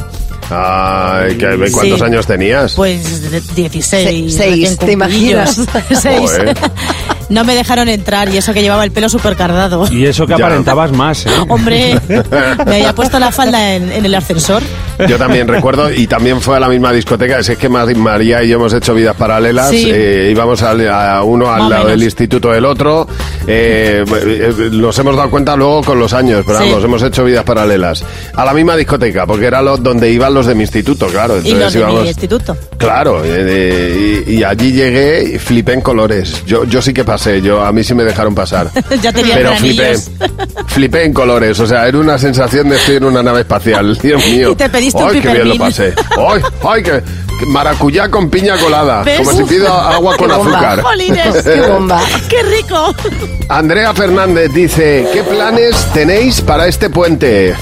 Ay, ¿qué- ¿cuántos Sí. años tenías? Pues de- dieciséis. Se- seis, recién ¿te imaginas? cumplidillos. Seis. Joder. No me dejaron entrar y eso que llevaba el pelo súper cardado. Y eso que Ya. aparentabas más, ¿eh? Hombre, me había puesto la falda en, en el ascensor. Yo también recuerdo, y también fue a la misma discoteca, es que Mar- María y yo hemos hecho vidas paralelas, Sí. eh, íbamos al- a uno al Más o lado del menos. instituto del otro, eh, eh, nos hemos dado cuenta luego con los años, pero Sí. vamos, hemos hecho vidas paralelas. A la misma discoteca, porque era lo, donde iban los de mi instituto, claro. Y Entonces los de íbamos, mi instituto. claro, eh, eh, y, y allí llegué y flipé en colores. Yo, yo sí que pasé, yo a mí sí me dejaron pasar. Ya tenía Pero flipé, granillos. flipé en colores, o sea, era una sensación de estoy en una nave espacial, Dios mío. Y te pediste un ¡Ay, qué bien lo pipermín! pasé! ¡Ay, ay, que que maracuyá con piña colada! ¿Ves? Como si pido agua con Qué bomba. azúcar. ¡Jolines! Qué bomba. ¡Qué rico! Andrea Fernández dice, ¿qué planes tenéis para este puente?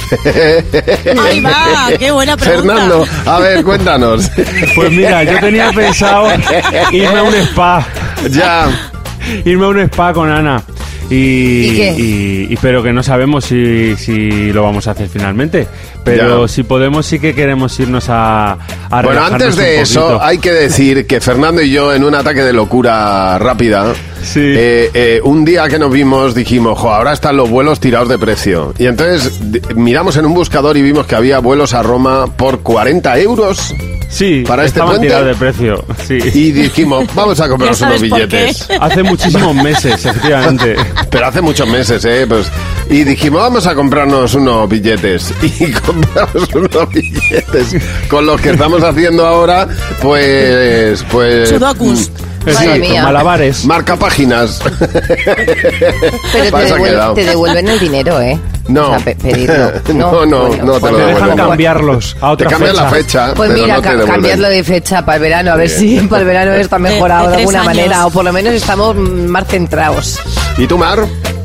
Ahí va, qué buena pregunta. Fernando, a ver, cuéntanos. Pues mira, yo tenía pensado irme a un spa. Ya. Irme a un spa con Ana. Y, ¿Y qué? y- y- pero que no sabemos si, si lo vamos a hacer finalmente. Pero Ya. si podemos, sí que queremos irnos a, a Bueno, relajarnos antes de un eso, poquito. hay que decir que Fernando y yo, en un ataque de locura rápida, Sí. eh, eh, un día que nos vimos, dijimos, jo, ahora están los vuelos tirados de precio. Y entonces d- miramos en un buscador y vimos que había vuelos a Roma por cuarenta euros. Sí, para este estaban puente. tirados de precio. Sí. Y dijimos, vamos a comprarnos ¿Ya unos sabes por billetes. qué? Hace muchísimos meses, efectivamente. Pero hace muchos meses, ¿eh? Pues, y dijimos, vamos a comprarnos unos billetes. Y compramos unos billetes con los que estamos haciendo ahora, pues... pues Sudokus. Madre sí, mía. Malabares. marca páginas. Pero Para te, eso ha devuel- quedado. te devuelven el dinero, ¿eh? No. O sea, pe- pedirlo. No, no, bueno, no te pues- lo Te dejan devuelven. cambiarlos a Te otra cambian fecha. la fecha, Pues pero mira, no te ca- devuelven. cambiarlo de fecha para el verano, a ver si para el verano está De- mejorado de de, tres alguna años. manera, o por lo menos estamos más centrados. ¿Y tú, Mar?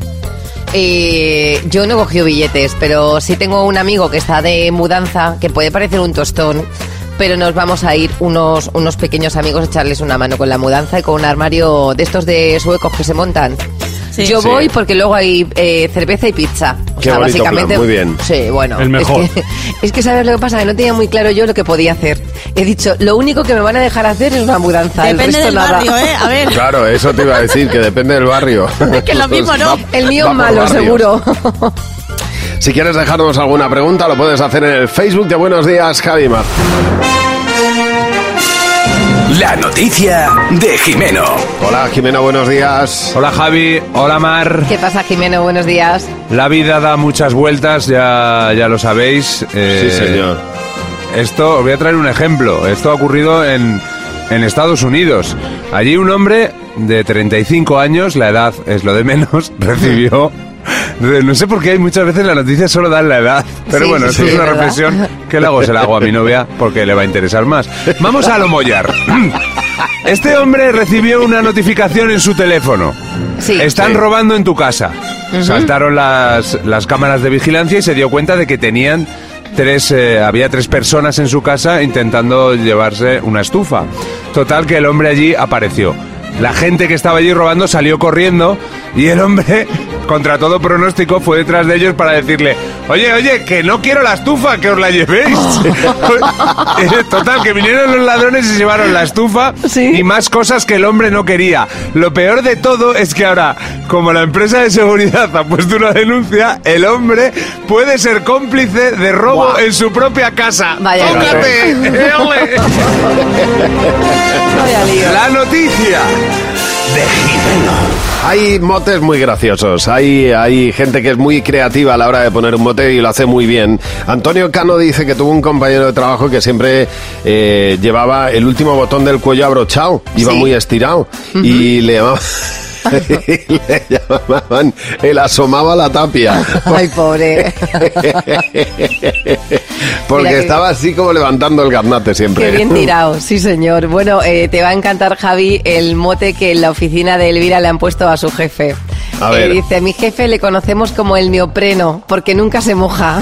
Eh, yo no he cogido billetes, pero sí tengo un amigo que está de mudanza, que puede parecer un tostón, pero nos vamos a ir unos, unos pequeños amigos a echarles una mano con la mudanza y con un armario de estos de suecos que se montan. Sí. Yo Sí. voy porque luego hay eh, cerveza y pizza. O Qué sea, bonito básicamente. plan, muy bien. Sí, bueno. El mejor. Es que, es que sabes lo que pasa, que no tenía muy claro yo lo que podía hacer. He dicho, lo único que me van a dejar hacer es una mudanza. el Depende resto del nada. barrio, ¿eh? A ver. Claro, eso te iba a decir, que depende del barrio. Que lo mismo no. El mío Va es por malo, barrios. seguro. Si quieres dejarnos alguna pregunta, lo puedes hacer en el Facebook de Buenos Días, Javi Mar. La noticia de Jimeno. Hola, Jimeno, buenos días. Hola, Javi. Hola, Mar. ¿Qué pasa, Jimeno? Buenos días. La vida da muchas vueltas, ya, ya lo sabéis. Eh, Sí, señor. Esto, os voy a traer un ejemplo. Esto ha ocurrido en, en Estados Unidos. Allí un hombre de treinta y cinco años, la edad es lo de menos, recibió... No sé por qué hay muchas veces la noticia solo dan la edad. Pero Sí, bueno, sí, esto sí, es una ¿verdad? reflexión que le hago, se la hago a mi novia porque le va a interesar más. Vamos a lo mollar. Este hombre recibió una notificación en su teléfono. Sí. Están Sí. robando en tu casa. Ujú. Saltaron las, las cámaras de vigilancia y se dio cuenta de que tenían tres, eh, había tres personas en su casa intentando llevarse una estufa. Total, que el hombre allí apareció. La gente que estaba allí robando salió corriendo y el hombre, contra todo pronóstico, fue detrás de ellos para decirle: oye, oye, que no quiero la estufa, que os la llevéis. Total, que vinieron los ladrones y se llevaron la estufa y más cosas que el hombre no quería. Lo peor de todo es que ahora, como la empresa de seguridad ha puesto una denuncia, el hombre puede ser cómplice de robo Guau. en su propia casa. Vaya ¡Tócate! ¡Eh, ole! Vaya lío. La noticia de Jimeno. Hay motes muy graciosos, hay, hay gente que es muy creativa a la hora de poner un mote y lo hace muy bien. Antonio Cano dice que tuvo un compañero de trabajo que siempre eh, llevaba el último botón del cuello abrochado, iba Sí. muy estirado y le llamaban, le llamaban el asomaba la tapia. Ay, pobre. Porque Mira que- estaba así como levantando el garnate siempre. Qué bien tirado, sí señor. Bueno, eh, te va a encantar, Javi, el mote que en la oficina de Elvira le han puesto a su jefe. A Eh, ver. dice, a mi jefe le conocemos como el neopreno, porque nunca se moja.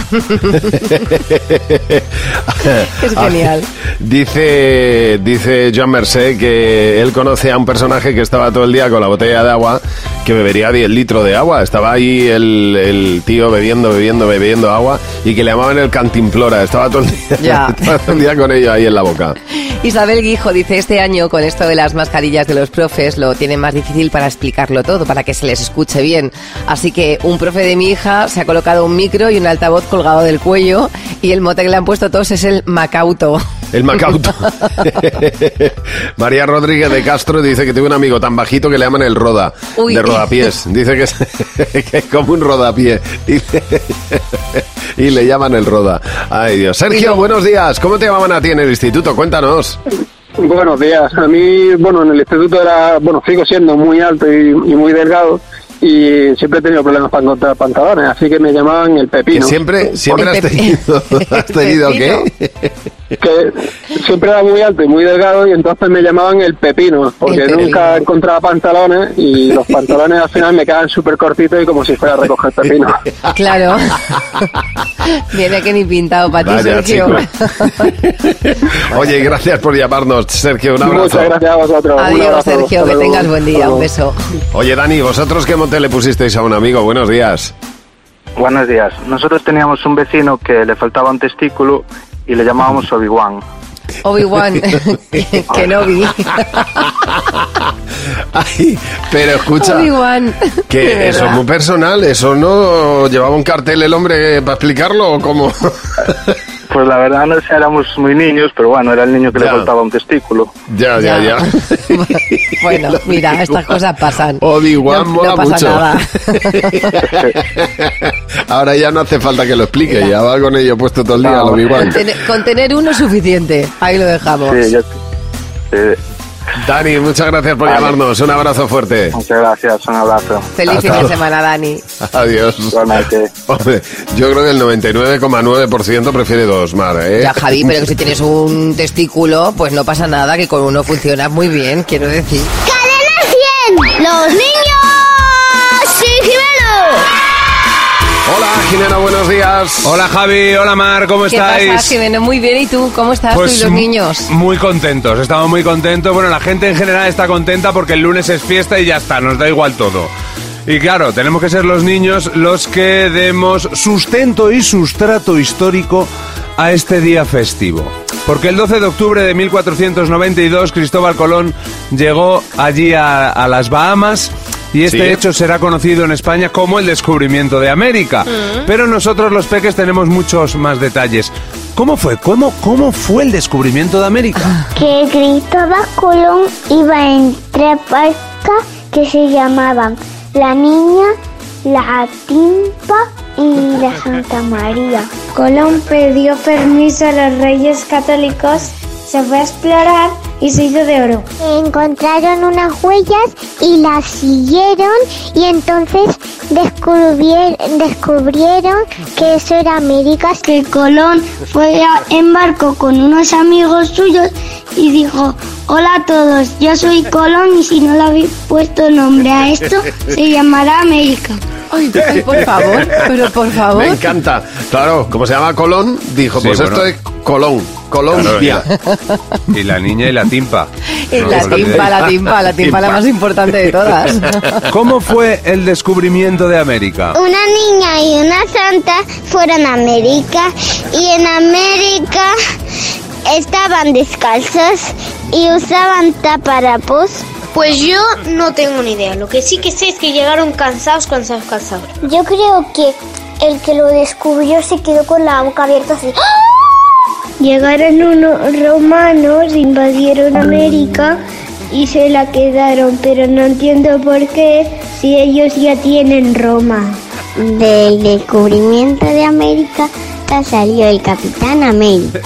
Es genial. Dice, dice Joan Mercé que él conoce a un personaje que estaba todo el día con la botella de agua, que bebería diez litros de agua. Estaba ahí el, el tío bebiendo, bebiendo, bebiendo agua y que le llamaban el cantimplora. Estaba todo el día, Ya. estaba todo el día con ello ahí en la boca. Isabel Guijo dice, este año con esto de las mascarillas de los profes lo tienen más difícil para explicarlo todo, para que se les escuche bien. Así que un profe de mi hija se ha colocado un micro y un altavoz colgado del cuello y el mote que le han puesto todos es el macauto. El macauto. María Rodríguez de Castro dice que tiene un amigo tan bajito que le llaman el roda, Uy. de rodapiés. Dice que es, que es como un rodapié. Dice- y le llaman el roda. Ay, Dios. Sergio, buenos días. ¿Cómo te llamaban a ti en el instituto? Cuéntanos. Buenos días. A mí, bueno, en el instituto era, bueno, sigo siendo muy alto y, y muy delgado y siempre he tenido problemas para encontrar pantalones, así que me llamaban el pepino. Que siempre, siempre has El pepi- tenido, has tenido ¿qué? Que siempre era muy alto y muy delgado y entonces me llamaban el pepino, porque El pepino. nunca encontraba pantalones y los pantalones al final me quedaban súper cortitos y como si fuera a recoger pepino. Claro. Viene que ni pintado para ti, Vaya, Sergio. Oye, gracias por llamarnos, Sergio. Un abrazo. Muchas gracias a vosotros. Un Adiós, abrazo. Sergio, Hasta que luego. tengas buen día. Hasta Un luego. beso. Oye, Dani, ¿vosotros qué mote le pusisteis a un amigo? Buenos días. Buenos días. Nosotros teníamos un vecino que le faltaba un testículo y le llamábamos Obi-Wan. Obi-Wan, que no vi. Ay, pero escucha, Obi-Wan. De que eso verdad. es muy personal. ¿Eso no llevaba un cartel el hombre para explicarlo o cómo? Pues la verdad no sé, éramos muy niños, pero bueno, era el niño que Ya. le faltaba un testículo. Ya, ya, ya. Bueno, mira, estas cosas pasan. Obi-Wan No- no mola pasa mucho. nada. Ahora ya no hace falta que lo explique, ya va con ello puesto todo el día, el Obi-Wan. Con tener, con tener uno es suficiente. Ahí lo dejamos. Sí, yo... eh, Dani, muchas gracias por Vale. llamarnos. Un abrazo fuerte. muchas gracias, un abrazo. Feliz Hasta fin de luego. semana, Dani. Adiós. Igualmente. Hombre, yo creo que el noventa y nueve coma nueve por ciento prefiere dos, Mar, ¿eh? Ya, Javi, pero que si tienes un testículo, pues no pasa nada, que con uno funciona muy bien, quiero decir. ¡Cadena cien! ¡Los niños! ¡Sí, Jimeno! Hola, Jimena, buenos días. Hola, Javi. Hola, Mar. ¿Cómo ¿Qué estáis? pasa, Jimeno? Muy bien, ¿y tú? ¿Cómo estás Pues tú y los m- niños? Muy contentos, estamos muy contentos. Bueno, la gente en general está contenta porque el lunes es fiesta y ya está, nos da igual todo. Y claro, tenemos que ser los niños los que demos sustento y sustrato histórico a este día festivo. Porque el doce de octubre de mil cuatrocientos noventa y dos Cristóbal Colón llegó allí a, a las Bahamas y este sí. hecho será conocido en España como el descubrimiento de América. Mm. Pero nosotros los peques tenemos muchos más detalles. ¿Cómo fue? ¿Cómo, cómo fue el descubrimiento de América? Que Cristóbal Colón iba en tres barcas que se llamaban La Niña, La Timpa y la Santa María. Colón pidió permiso a los reyes católicos, se fue a explorar y se hizo de oro. Encontraron unas huellas y las siguieron y entonces descubrieron, descubrieron que eso era América. Que Colón fue a, en barco con unos amigos suyos y dijo: hola a todos, yo soy Colón y si no le habéis puesto nombre a esto, se llamará América. Ay, ay, por favor, pero por favor. Me encanta. Claro, como se llama Colón, dijo, sí, pues bueno. esto es Colón, Colombia. Claro, y, y la niña y la timpa. Y no, la timpa, la timpa, la timpa, la más importante de todas. ¿Cómo fue el descubrimiento de América? Una niña y una santa fueron a América y en América estaban descalzos y usaban taparapos. Pues yo no tengo ni idea. Lo que sí que sé es que llegaron cansados, cansados, cansados. Yo creo que el que lo descubrió se quedó con la boca abierta así. Llegaron unos romanos, invadieron América y se la quedaron, pero no entiendo por qué si ellos ya tienen Roma. Del descubrimiento de América salió el Capitán América.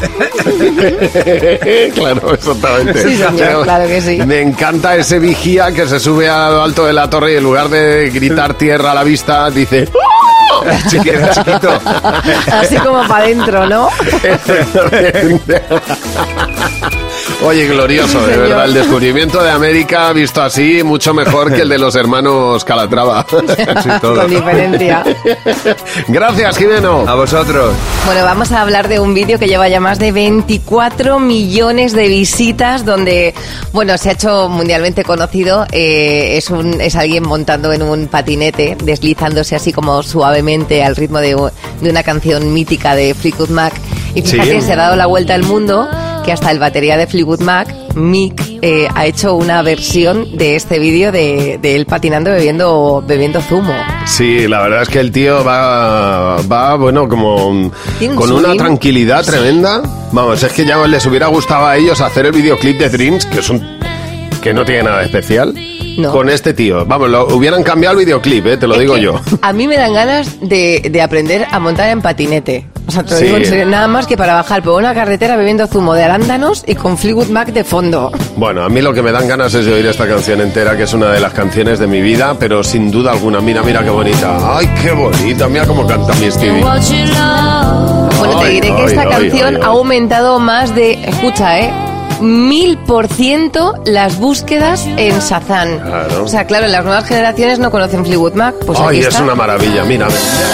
Claro, exactamente. Sí, señor, claro que sí. Me encanta ese vigía que se sube a lo alto de la torre y en lugar de gritar tierra a la vista, dice... Chiquito, chiquito. Así como para adentro, ¿no? Oye, glorioso, Sí, de señor. verdad. El descubrimiento de América, visto así, mucho mejor que el de los hermanos Calatrava. Sí, todo. Con diferencia. Gracias, Jimeno. A vosotros. Bueno, vamos a hablar de un vídeo que lleva ya más de veinticuatro millones de visitas, donde, bueno, se ha hecho mundialmente conocido. Eh, es, un, es alguien montando en un patinete, deslizándose así como suavemente al ritmo de, de una canción mítica de Fleetwood Mac. Y fíjate, Sí. se ha dado la vuelta al mundo que hasta el batería de Fleetwood Mac, Mick, eh, ha hecho una versión de este vídeo de, de él patinando bebiendo, bebiendo zumo. Sí, la verdad es que el tío va, va bueno, como Tiene un con una swing. tranquilidad tremenda. Vamos, es que ya les hubiera gustado a ellos hacer el videoclip de Dreams, que es un que no tiene nada de especial, No. con este tío. Vamos, lo hubieran cambiado el videoclip, eh, te lo Es digo que yo. A mí me dan ganas de, de aprender a montar en patinete. O sea, te lo Sí. digo en serio, nada más que para bajar por una carretera bebiendo zumo de arándanos y con Fleetwood Mac de fondo. Bueno, a mí lo que me dan ganas es de oír esta canción entera, que es una de las canciones de mi vida, pero sin duda alguna, mira, mira qué bonita. Ay, qué bonita, mira cómo canta mi Stevie. Bueno, te Ay, diré que ay, esta ay, canción ay, ay. ha aumentado más de, escucha, eh, mil por ciento las búsquedas en Shazam. Claro. O sea, claro, las nuevas generaciones no conocen Fleetwood Mac. Pues Ay, aquí es está. una maravilla, mira.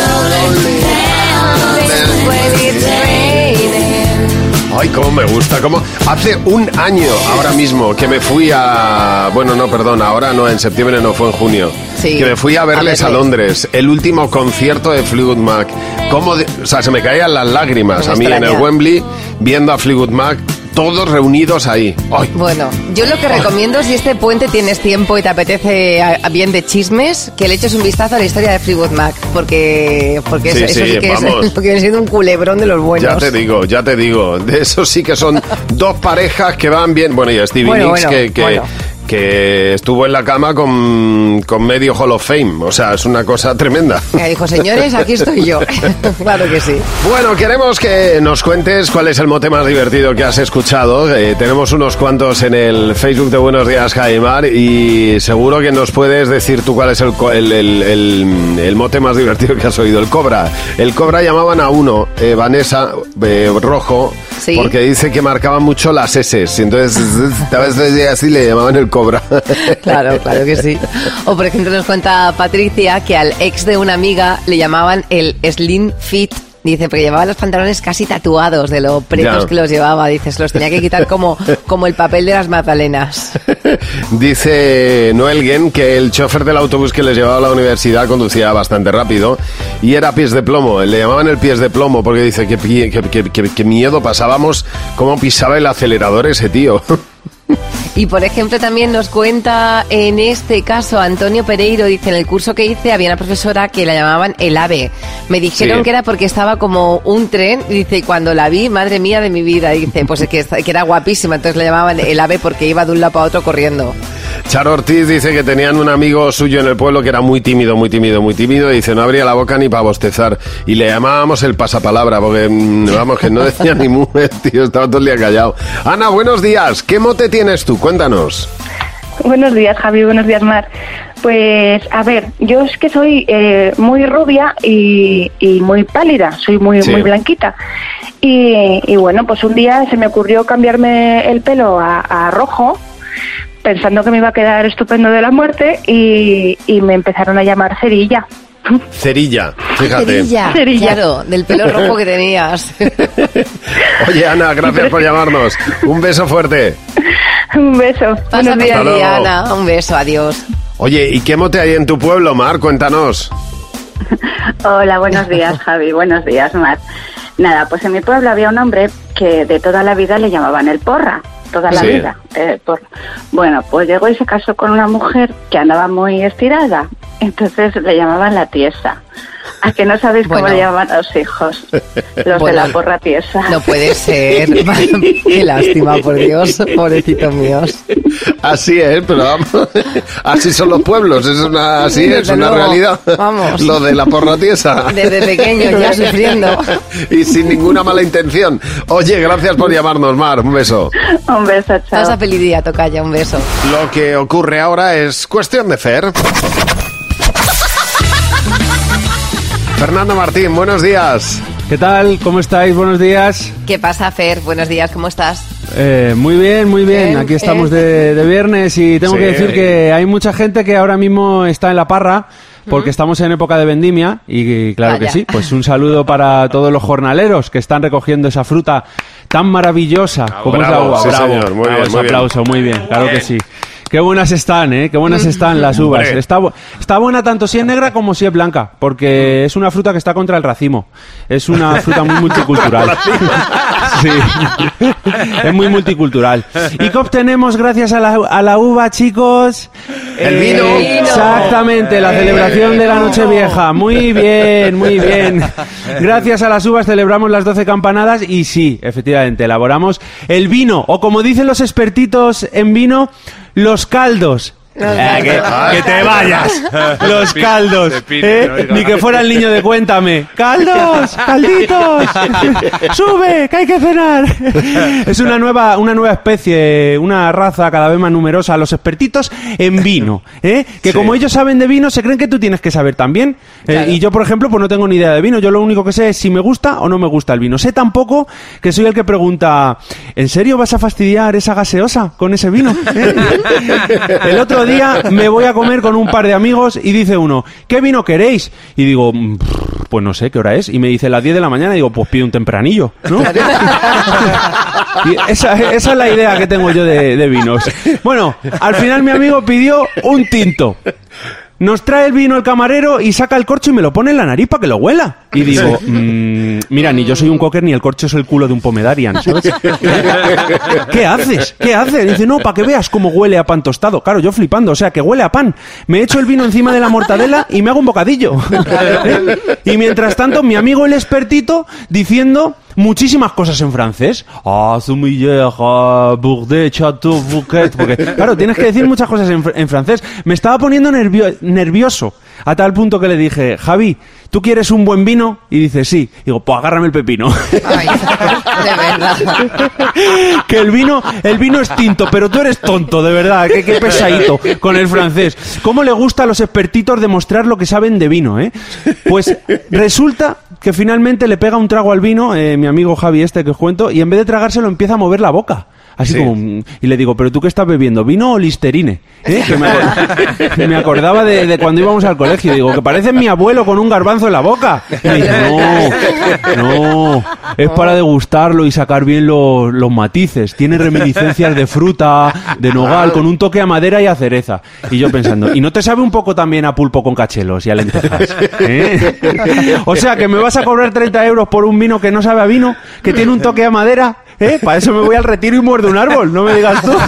Ay, cómo me gusta, cómo... Hace un año ahora mismo que me fui a... Bueno, no, perdón, ahora no, en septiembre no, fue en junio. Sí, que me fui a verles a a, verles. Londres, el último concierto de Fleetwood Mac. Cómo de- O sea, se me caían las lágrimas Me a mí en extraña. el Wembley, viendo a Fleetwood Mac, todos reunidos ahí. Ay, Bueno, yo lo que recomiendo, si este puente tienes tiempo y te apetece a- a bien de chismes, que le eches un vistazo a la historia de Fleetwood Mac, porque, porque Sí, eso, eso sí, sí que vamos. es lo que viene siendo un culebrón de los buenos. ya te digo, ya te digo. De eso sí que son dos parejas que van bien. Bueno, y a Stevie Bueno, Nicks, bueno, que, que, bueno. que estuvo en la cama con, con medio Hall of Fame. O sea, es una cosa tremenda. Me dijo, señores, aquí estoy yo. Claro que sí. Bueno, queremos que nos cuentes cuál es el mote más divertido que has escuchado. Eh, tenemos unos cuantos en el Facebook de Buenos Días, Jaimar, y seguro que nos puedes decir tú cuál es el, co- el, el, el- el mote más divertido que has oído. El Cobra. El Cobra llamaban a uno, eh, Vanessa, eh, rojo, Sí. porque dice que marcaban mucho las S. Y entonces, a veces así le llamaban el Cobra. Claro, claro que sí. O por ejemplo nos cuenta Patricia que al ex de una amiga le llamaban el Slim Fit Dice, porque llevaba los pantalones casi tatuados de lo pretos Ya. que los llevaba. Dice, se los tenía que quitar como, como el papel de las magdalenas. Dice Noel Gen que el chofer del autobús que les llevaba a la universidad conducía bastante rápido y era pies de plomo. Le llamaban el pies de plomo porque dice que, que, que, que, que miedo pasábamos cómo pisaba el acelerador ese tío. Y por ejemplo también nos cuenta en este caso Antonio Pereiro, dice, en el curso que hice había una profesora que la llamaban el AVE. Me dijeron Sí. que era porque estaba como un tren, y dice, y cuando la vi, madre mía de mi vida, dice, pues es que, que era guapísima, entonces la llamaban el AVE porque iba de un lado para otro corriendo. Charo Ortiz dice que tenían un amigo suyo en el pueblo que era muy tímido, muy tímido, muy tímido. Y dice, no abría la boca ni para bostezar. Y le llamábamos el pasapalabra, porque, mm, vamos, que no decía ni mu, tío, estaba todo el día callado. Ana, buenos días. ¿Qué mote tienes tú? Cuéntanos. Buenos días, Javi. Buenos días, Mar. Pues, a ver, yo es que soy eh, muy rubia y, y muy pálida. Soy muy, Sí. muy blanquita. Y, y bueno, pues un día se me ocurrió cambiarme el pelo a, a rojo, pensando que me iba a quedar estupendo de la muerte, y, y me empezaron a llamar Cerilla. Cerilla, fíjate. Cerilla, Cerilla. claro, del pelo rojo que tenías. Oye, Ana, gracias por llamarnos. Un beso fuerte. Un beso. Pasa bien, Hasta luego. Diana. Un beso, adiós. Oye, ¿y qué mote hay en tu pueblo, Mar? Cuéntanos. Hola, buenos días, Javi. Buenos días, Mar. Nada, pues en mi pueblo había un hombre que de toda la vida le llamaban el Porra. Toda la Sí. vida. Eh, porra. Bueno, pues llegó y se casó con una mujer que andaba muy estirada. Entonces le llamaban la tiesa. ¿A que no sabéis cómo Bueno. le llamaban a los hijos? Los de Bueno, la porra tiesa. No puede ser. Qué lástima, por Dios, pobrecitos míos. Así es, pero vamos, así son los pueblos, es una, así es Desde una luego, realidad. vamos. Lo de la porra tiesa. Desde pequeño ya sufriendo. Y sin ninguna mala intención. Oye, gracias por llamarnos, Mar, un beso. Un beso, chao. Pasa feliz día, tocaya, un beso. Lo que ocurre ahora es cuestión de Fer. Fernando Martín, buenos días. ¿Qué tal? ¿Cómo estáis? Buenos días. ¿Qué pasa, Fer? Buenos días, ¿cómo estás? Eh, muy bien, muy bien. Bien, Aquí estamos bien. de, de viernes y tengo Sí. que decir que hay mucha gente que ahora mismo está en la parra porque estamos en época de vendimia y claro Vaya. que sí. Pues un saludo para todos los jornaleros que están recogiendo esa fruta tan maravillosa como es la bravo, uva. sí, Bravo. señor. Muy Bravo, bien, ese muy bien. aplauso, muy bien. Claro Bien. que sí. Qué buenas están, ¿eh? Qué buenas están las uvas. Hombre. Está, bu- está buena tanto si es negra como si es blanca, porque es una fruta que está contra el racimo. Es una fruta muy multicultural. Sí. Es muy multicultural. ¿Y qué obtenemos gracias a la, a la uva, chicos? El vino. Eh, El vino. Exactamente, la celebración de la Nochevieja. Muy bien, muy bien. Gracias a las uvas celebramos las doce campanadas y sí, efectivamente, elaboramos el vino, o como dicen los expertitos en vino, los caldos. Eh, que, que te vayas. Los caldos. Te pide, ¿eh? no diga. Ni que fuera el niño de Cuéntame. ¡Caldos! ¡Calditos! ¡Sube! ¡Que hay que cenar! Es una nueva, una nueva especie, una raza cada vez más numerosa, los expertitos en vino. ¿eh? Que Sí. como ellos saben de vino, se creen que tú tienes que saber también. Eh, Claro. y yo, por ejemplo, pues no tengo ni idea de vino. Yo lo único que sé es si me gusta o no me gusta el vino. Sé tampoco que soy el que pregunta, ¿en serio vas a fastidiar esa gaseosa con ese vino? ¿Eh? El otro día me voy a comer con un par de amigos y dice uno, ¿qué vino queréis? Y digo, "Mm, pues no sé qué hora es. Y me dice las diez de la mañana y digo, pues pide un tempranillo, ¿no? Y esa, esa es la idea que tengo yo de, de vinos. Bueno, al final mi amigo pidió un tinto. Nos trae el vino el camarero y saca el corcho y me lo pone en la nariz para que lo huela. Y digo, mmm, mira, ni yo soy un cocker ni el corcho es el culo de un pomedarian, ¿sabes? ¿Qué haces? ¿Qué haces? Dice, no, para que veas cómo huele a pan tostado. Claro, yo flipando, o sea, que huele a pan. Me echo el vino encima de la mortadela y me hago un bocadillo. ¿Eh? Y mientras tanto, mi amigo el expertito diciendo muchísimas cosas en francés. Ah, sumiller, ah, bourdet, chateau, bouquet. Porque, claro, tienes que decir muchas cosas en, fr- en francés. Me estaba poniendo nervio- nervioso. A tal punto que le dije, Javi, ¿tú quieres un buen vino? Y dice, sí. Digo, pues agárrame el pepino. Ay, de verdad. Que el vino, el vino es tinto, pero tú eres tonto, de verdad. Qué, qué pesadito con el francés. ¿Cómo le gusta a los expertitos demostrar lo que saben de vino, eh? Pues resulta que finalmente le pega un trago al vino, eh, mi amigo Javi este que os cuento, y en vez de tragárselo empieza a mover la boca. Así Sí. como... Y le digo, ¿pero tú qué estás bebiendo? ¿Vino o Listerine? ¿Eh? Que me, me acordaba de, de cuando íbamos al colegio. Digo, que parece mi abuelo con un garbanzo en la boca. Y me dice, no, no, es para degustarlo y sacar bien los, los matices. Tiene reminiscencias de fruta, de nogal, con un toque a madera y a cereza. Y yo pensando, ¿y no te sabe un poco también a pulpo con cachelos y a lentejas? ¿Eh? O sea, que me vas a cobrar treinta euros por un vino que no sabe a vino, que tiene un toque a madera. ¿Eh? Para eso me voy al retiro y muerdo un árbol, no me digas tú.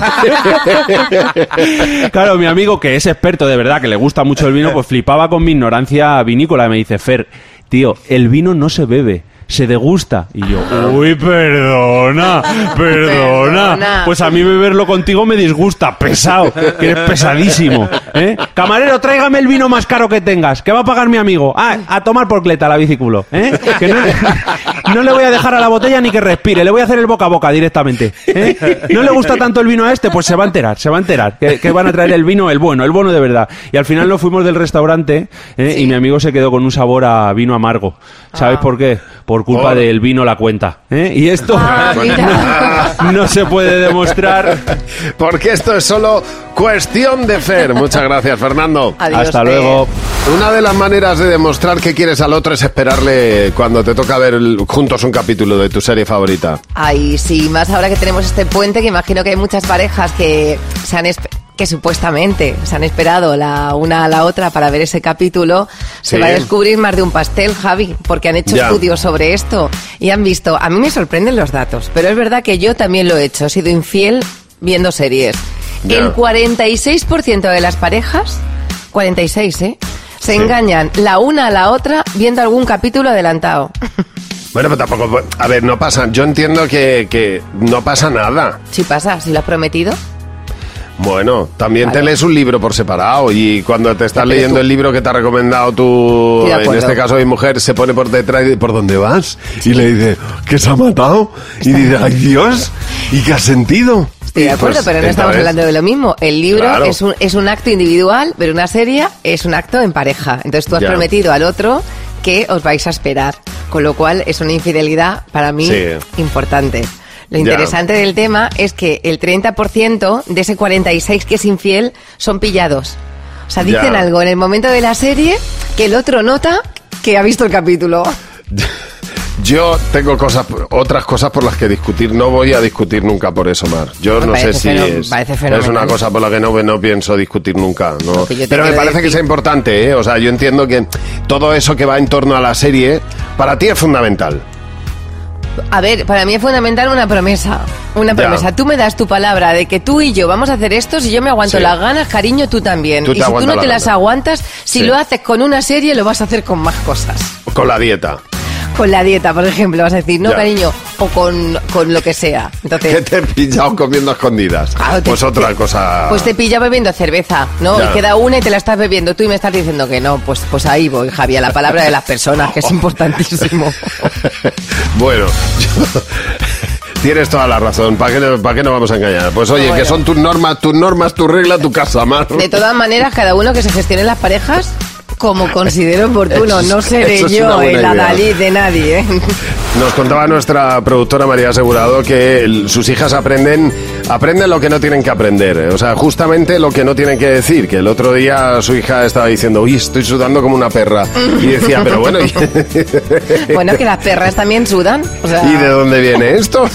Claro, mi amigo, que es experto de verdad, que le gusta mucho el vino, pues flipaba con mi ignorancia vinícola. Me dice, Fer, tío, el vino no se bebe, se degusta. Y yo, uy, perdona, perdona. Perdona. Pues a mí beberlo contigo me disgusta, pesado, que eres pesadísimo. ¿Eh? Camarero, tráigame el vino más caro que tengas. ¿Qué va a pagar mi amigo? Ah, a tomar por cleta la biciclo. ¿Eh? Que no, no le voy a dejar a la botella ni que respire, le voy a hacer el boca a boca directamente. ¿Eh? ¿No le gusta tanto el vino a este? Pues se va a enterar, se va a enterar. Que, que van a traer el vino, el bueno, el bueno de verdad. Y al final nos fuimos del restaurante, ¿eh? Sí. Y mi amigo se quedó con un sabor a vino amargo. ¿Sabes ah. por qué? Por culpa oh. del vino la cuenta. ¿Eh? Y esto ah, no, no se puede demostrar. Porque esto es solo cuestión de Fer. Muchas gracias, Fernando. Adiós, Hasta Fer. luego. Una de las maneras de demostrar que quieres al otro es esperarle cuando te toca ver juntos un capítulo de tu serie favorita. Ay, sí, más ahora que tenemos este puente, que imagino que hay muchas parejas que se han esp- que supuestamente se han esperado la una a la otra para ver ese capítulo. Se Sí. va a descubrir más de un pastel, Javi, porque han hecho Ya. estudios sobre esto y han visto, a mí me sorprenden los datos, pero es verdad que yo también lo he hecho, he sido infiel viendo series. Ya. El cuarenta y seis por ciento de las parejas, cuarenta y seis, ¿eh? Se Sí. engañan la una a la otra viendo algún capítulo adelantado. Bueno, pero tampoco... A ver, no pasa... Yo entiendo que, que no pasa nada. Si pasa, si lo has prometido. Bueno, también Vale. te lees un libro por separado y cuando te estás Ya, pero leyendo tú- el libro que te ha recomendado tu, Estoy de en acuerdo. este caso mi mujer, se pone por detrás y dice, ¿por dónde vas? Y le dice, ¿que se ha matado? Y dice, ¡ay Dios! ¿Y qué has sentido? Estoy de acuerdo, Pues, pero no estamos entonces- hablando de lo mismo. El libro Claro. es, un, es un acto individual, pero una serie es un acto en pareja. Entonces tú has Ya. prometido al otro que os vais a esperar. Con lo cual es una infidelidad para mí Sí. importante. Lo Ya. interesante del tema es que el treinta por ciento de ese cuarenta y seis por ciento que es infiel son pillados. O sea, dicen Ya. algo en el momento de la serie que el otro nota que ha visto el capítulo. Yo tengo cosas, otras cosas por las que discutir. No voy a discutir nunca por eso, Mar. Yo Me no sé parece si feno- es, parece es fenomenal. una cosa por la que no, no pienso discutir nunca. ¿no? Lo que yo te Pero me quiero parece que decir- es importante, ¿eh? O sea, yo entiendo que todo eso que va en torno a la serie, para ti es fundamental. A ver, para mí es fundamental una promesa. Una Ya. promesa. Tú me das tu palabra de que tú y yo vamos a hacer esto. Si yo me aguanto Sí. las ganas, cariño, tú también. Tú te y si tú aguantas no las te las ganas. aguantas, si Sí. lo haces con una serie, lo vas a hacer con más cosas. Con la dieta. Con la dieta, por ejemplo, vas a decir, no, Ya. cariño, o con, con lo que sea. Entonces, Que te he pillado comiendo a escondidas. Claro, te- Pues otra cosa. pues te pilla bebiendo cerveza, ¿no? Ya. Y queda una y te la estás bebiendo tú y me estás diciendo que no. Pues, pues ahí voy, Javi, a la palabra de las personas, que es importantísimo. Bueno, yo- tienes toda la razón. ¿Para qué, no- ¿Para qué nos vamos a engañar? Pues oye, Bueno. que son tus normas, tus normas, tu regla, tu casa, Mar. De todas maneras, cada uno que se gestione las parejas como considere oportuno. Eso- No seré eso es una yo buena el idea. adalid de nadie, ¿eh? Nos contaba nuestra productora María Asegurado que el- sus hijas aprenden aprenden lo que no tienen que aprender. O sea, justamente lo que no tienen que decir. Que el otro día su hija estaba diciendo, uy, estoy sudando como una perra. Y decía, pero bueno, ¿y, Bueno, que las perras también sudan. O sea, ¿y de dónde viene esto?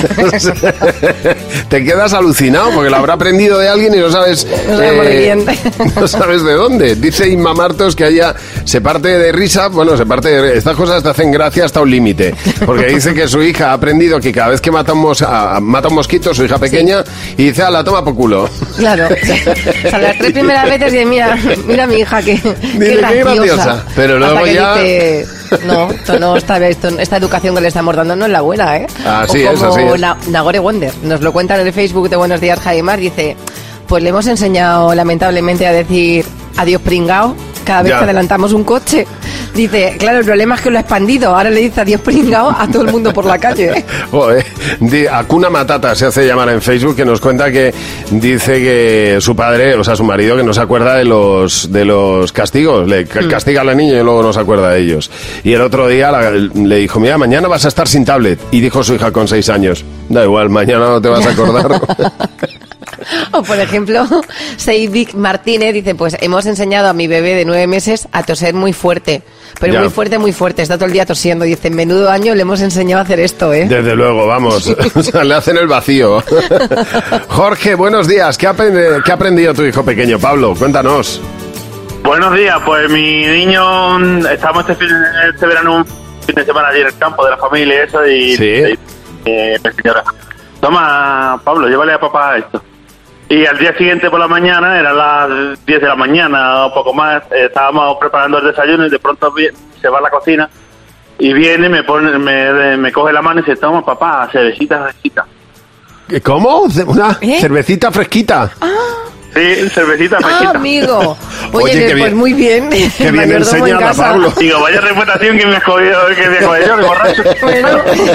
Te quedas alucinado porque lo habrá aprendido de alguien y no sabes... No sabemos de quién. No sabes de dónde. Dice Inma Martos que ella se parte de risa, bueno, se parte de... Estas cosas te hacen gracia hasta un límite. Porque dice que su hija ha aprendido que cada vez que mata un, mos- a- mata un mosquito, su hija pequeña, y dice, ah, la toma por culo. Claro. O sea, las tres primeras veces dice, mira, mira a mi hija, que qué Dile, graciosa. qué graciosa. Pero luego Hasta que ya- dice, no, esto no está, esto, esta educación que le estamos dando no es la buena, ¿eh? Así o es, como así es. Na- Nagore Wonder, nos lo cuenta en el Facebook de Buenos Días, Jaimar, dice, pues le hemos enseñado lamentablemente a decir adiós pringao cada vez Ya. que adelantamos un coche. Dice, claro, el problema es que lo ha expandido. Ahora le dice adiós pringao a todo el mundo por la calle. Joder, Akuna Matata se hace llamar en Facebook, que nos cuenta que dice que su padre, o sea, su marido, que no se acuerda de los de los castigos. Le castiga a la niña y luego no se acuerda de ellos. Y el otro día la, le dijo, mira, mañana vas a estar sin tablet. Y dijo su hija con seis años, da igual, mañana no te vas a acordar. O por ejemplo, Seivic Martínez dice, pues hemos enseñado a mi bebé de nueve meses a toser muy fuerte, pero ya. muy fuerte, muy fuerte, está todo el día tosiendo. Dice, en menudo año le hemos enseñado a hacer esto, ¿eh? Desde luego, vamos, sí. O sea, le hacen el vacío. Jorge, buenos días, ¿qué ha, aprend- ¿qué ha aprendido tu hijo pequeño? Pablo, cuéntanos. Buenos días, pues mi niño, estamos este, fin, este verano un fin de semana allí en el campo de la familia y eso, y... Sí. y eh, señora, toma, Pablo, llévale a papá esto. Y al día siguiente por la mañana, eran las diez de la mañana o poco más, eh, estábamos preparando el desayuno y de pronto vi- se va a la cocina y viene, me pone, me, me coge la mano y dice, toma papá, cervecita fresquita. ¿Cómo? ¿Una ¿Eh? cervecita fresquita? Ah. Sí, cervecita fresquita. Ah, amigo. Oye, Oye qué pues bien, muy bien. Qué bien enseñada, Pablo. Digo, vaya reputación que me has cogido, que me he cogido yo, de borracho. Bueno.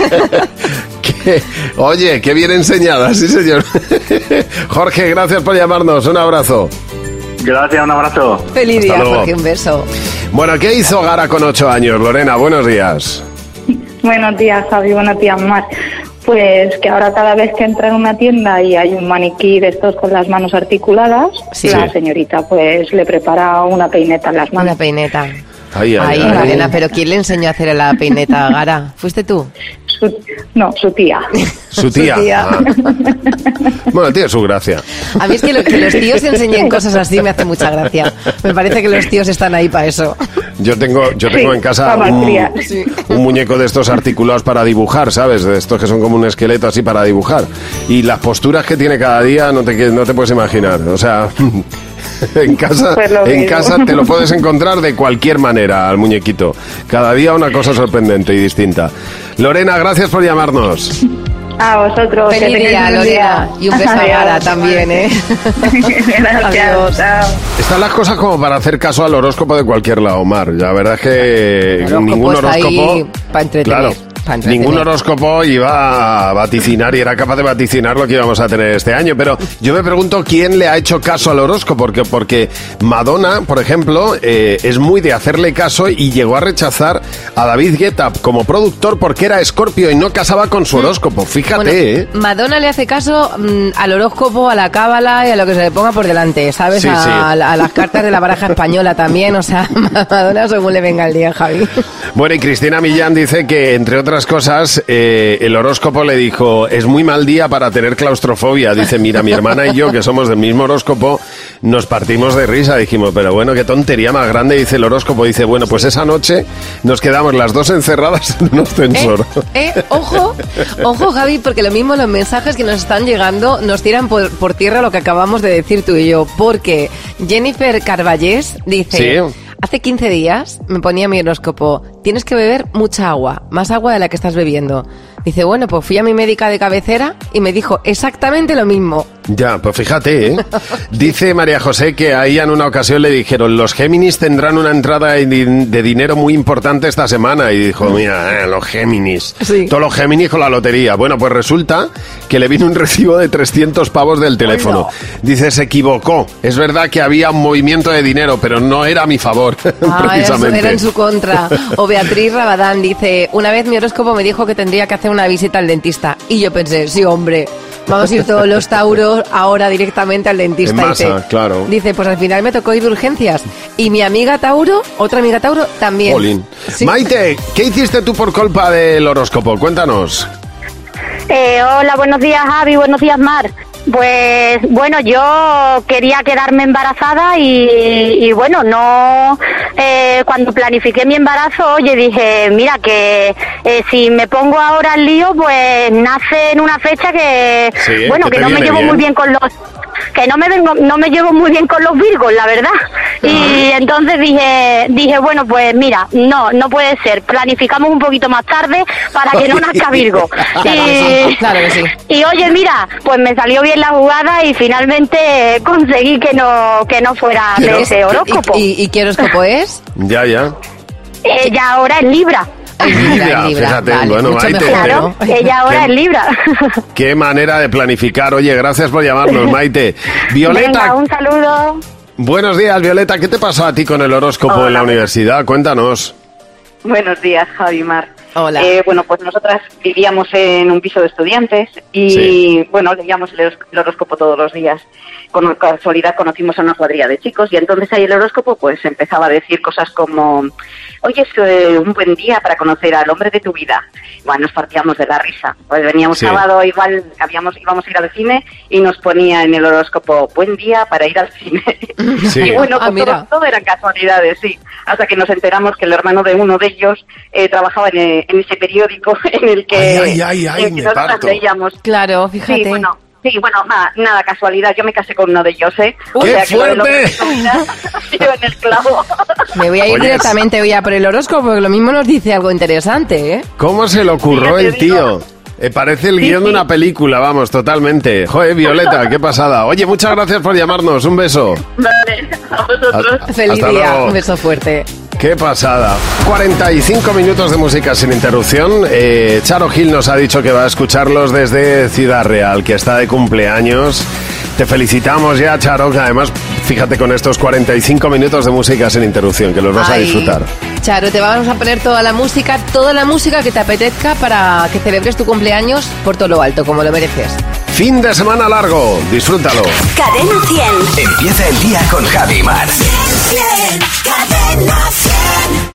¿Qué? Oye, qué bien enseñada, sí señor. Jorge, gracias por llamarnos, un abrazo. Gracias, un abrazo. Feliz Hasta día, luego. Jorge, un beso. Bueno, ¿qué hizo Gara con ocho años? Lorena, buenos días. Buenos días, Javi, buenos días, Mar. Pues que ahora cada vez que entra en una tienda y hay un maniquí de estos con las manos articuladas, Sí. la señorita pues le prepara una peineta en las manos. Una peineta. Ay, ay, Ay, ay. Lorena, pero ¿quién le enseñó a hacer la peineta a Gara? ¿Fuiste tú? Su, no, su tía. Su tía. Su tía. Ah. Bueno, tiene su gracia. A mí es que, lo, que los tíos enseñen cosas así me hace mucha gracia. Me parece que los tíos están ahí para eso. Yo tengo, yo tengo Sí, en casa para un, malcriar. Sí. un muñeco de estos articulados para dibujar, ¿sabes? De estos que son como un esqueleto así para dibujar. Y las posturas que tiene cada día no te, no te puedes imaginar. O sea, en casa, Pues lo en mismo. casa te lo puedes encontrar de cualquier manera al muñequito. Cada día una cosa sorprendente y distinta. Lorena, gracias por llamarnos. A vosotros. que Feliz tengáis día, un Lorena. Y un beso a Adiós. Gara también, ¿eh? Gracias. Adiós. Chao. Están las cosas como para hacer caso al horóscopo de cualquier lado, Mar. La verdad es que El horóscopo ningún está ahí horóscopo... para entretener. Claro. para entretener. Ningún horóscopo iba a vaticinar y era capaz de vaticinar lo que íbamos a tener este año. Pero yo me pregunto quién le ha hecho caso al horóscopo, porque, porque Madonna, por ejemplo, eh, es muy de hacerle caso y llegó a rechazar a David Guetta como productor porque era Escorpio y no casaba con su horóscopo. Fíjate, Bueno, ¿eh? Madonna le hace caso mm, al horóscopo, a la cábala y a lo que se le ponga por delante, ¿sabes? Sí, a, sí. a la- a las cartas de la baraja española también, o sea, Madonna según le venga el día, Javi. Bueno, y Cristina Millán dice que, entre otras cosas, eh, el horóscopo le dijo, es muy mal día para tener claustrofobia. Dice, mira, mi hermana y yo, que somos del mismo horóscopo, nos partimos de risa. Dijimos, pero bueno, qué tontería más grande, dice el horóscopo. Dice, bueno, pues esa noche nos quedamos las dos encerradas en un ascensor. Eh, ojo, ojo, Javi, porque lo mismo los mensajes que nos están llegando nos tiran por, por tierra lo que acabamos de decir tú y yo, porque Jennifer Carballés dice... Sí. Hace quince días me ponía mi horóscopo, tienes que beber mucha agua, más agua de la que estás bebiendo. Dice, bueno, pues fui a mi médica de cabecera y me dijo exactamente lo mismo. Ya, pues fíjate, ¿eh? Dice María José que a ella en una ocasión le dijeron, los Géminis tendrán una entrada de de dinero muy importante esta semana. Y dijo, mira, eh, los Géminis. Sí. Todos los Géminis con la lotería. Bueno, pues resulta que le vino un recibo de trescientos pavos del teléfono. Dice, se equivocó. Es verdad que había un movimiento de dinero, pero no era a mi favor, Ah, era, su- precisamente. era en su contra. O Beatriz Rabadán dice, una vez mi horóscopo me dijo que tendría que hacer una visita al dentista. Y yo pensé, sí, hombre, vamos a ir todos los tauros ahora directamente al dentista. En masa, dice, claro. Dice, pues al final me tocó ir de urgencias. Y mi amiga Tauro, otra amiga Tauro, también. Jolín. Sí. Maite, ¿qué hiciste tú por culpa del horóscopo? Cuéntanos. Eh, hola, buenos días, Javi, buenos días, Mar. Pues bueno, yo quería quedarme embarazada y, y bueno, no, eh, cuando planifiqué mi embarazo, oye, dije, mira, que eh, si me pongo ahora al lío, pues nace en una fecha que, Sí, bueno, que que te no me viene llevo bien. muy bien con los... que no me vengo, no me llevo muy bien con los virgos, la verdad. Y entonces dije, dije, bueno, pues mira, no, no puede ser. Planificamos un poquito más tarde para que no nazca Virgo. Claro que sí, claro que sí. Y oye, mira, pues me salió bien la jugada y finalmente conseguí que no, que no fuera de ese horóscopo. ¿Y, y, y qué horóscopo es? Ya, ya. Ella ahora es Libra. Libra, fíjate, vale, bueno, Maite, claro, ella ahora qué, es Libra. Qué manera de planificar. Oye, gracias por llamarnos, Maite. Violeta. Venga, un saludo. Buenos días, Violeta. ¿Qué te pasó a ti con el horóscopo Hola. en la universidad? Cuéntanos. Buenos días, Javi Mar. Hola. Eh, bueno, pues nosotras vivíamos en un piso de estudiantes y, sí. bueno, leíamos el horóscopo todos los días. Con casualidad conocimos a una cuadrilla de chicos y entonces ahí el horóscopo pues empezaba a decir cosas como: hoy es eh, un buen día para conocer al hombre de tu vida. Bueno, nos partíamos de la risa. Pues veníamos sí. sábado, igual habíamos, íbamos a ir al cine y nos ponía en el horóscopo: buen día para ir al cine. Sí. Y bueno, pues ah, todo, todo eran casualidades, sí. Hasta que nos enteramos que el hermano de uno de ellos eh, trabajaba en, en ese periódico en el que, ay, ay, ay, ay, en que nosotros leíamos. Claro, fíjate. Sí, bueno. Sí, bueno, nada, nada, casualidad. Yo me casé con uno de ellos, ¿eh? O ¡Qué sea, fuerte! Que yo en el clavo. Me voy a ir Oye, directamente hoy a por el horóscopo, porque lo mismo nos dice algo interesante, ¿eh? ¿Cómo se le ocurrió sí, el tío? Eh, parece el sí, guión sí. de una película, vamos, totalmente. Joder, Violeta, qué pasada. Oye, muchas gracias por llamarnos. Un beso. Vale, a vosotros. Hasta, Feliz hasta día, luego. Un beso fuerte. ¡Qué pasada! cuarenta y cinco minutos de música sin interrupción. Eh, Charo Gil nos ha dicho que va a escucharlos desde Ciudad Real, que está de cumpleaños. Te felicitamos ya, Charo, que además, fíjate con estos cuarenta y cinco minutos de música sin interrupción, que los vas Ay, a disfrutar. Charo, te vamos a poner toda la música, toda la música que te apetezca para que celebres tu cumpleaños por todo lo alto, como lo mereces. Fin de semana largo, disfrútalo. Cadena cien. Empieza el día con Javi Mar. cien, cien, Cadena cien.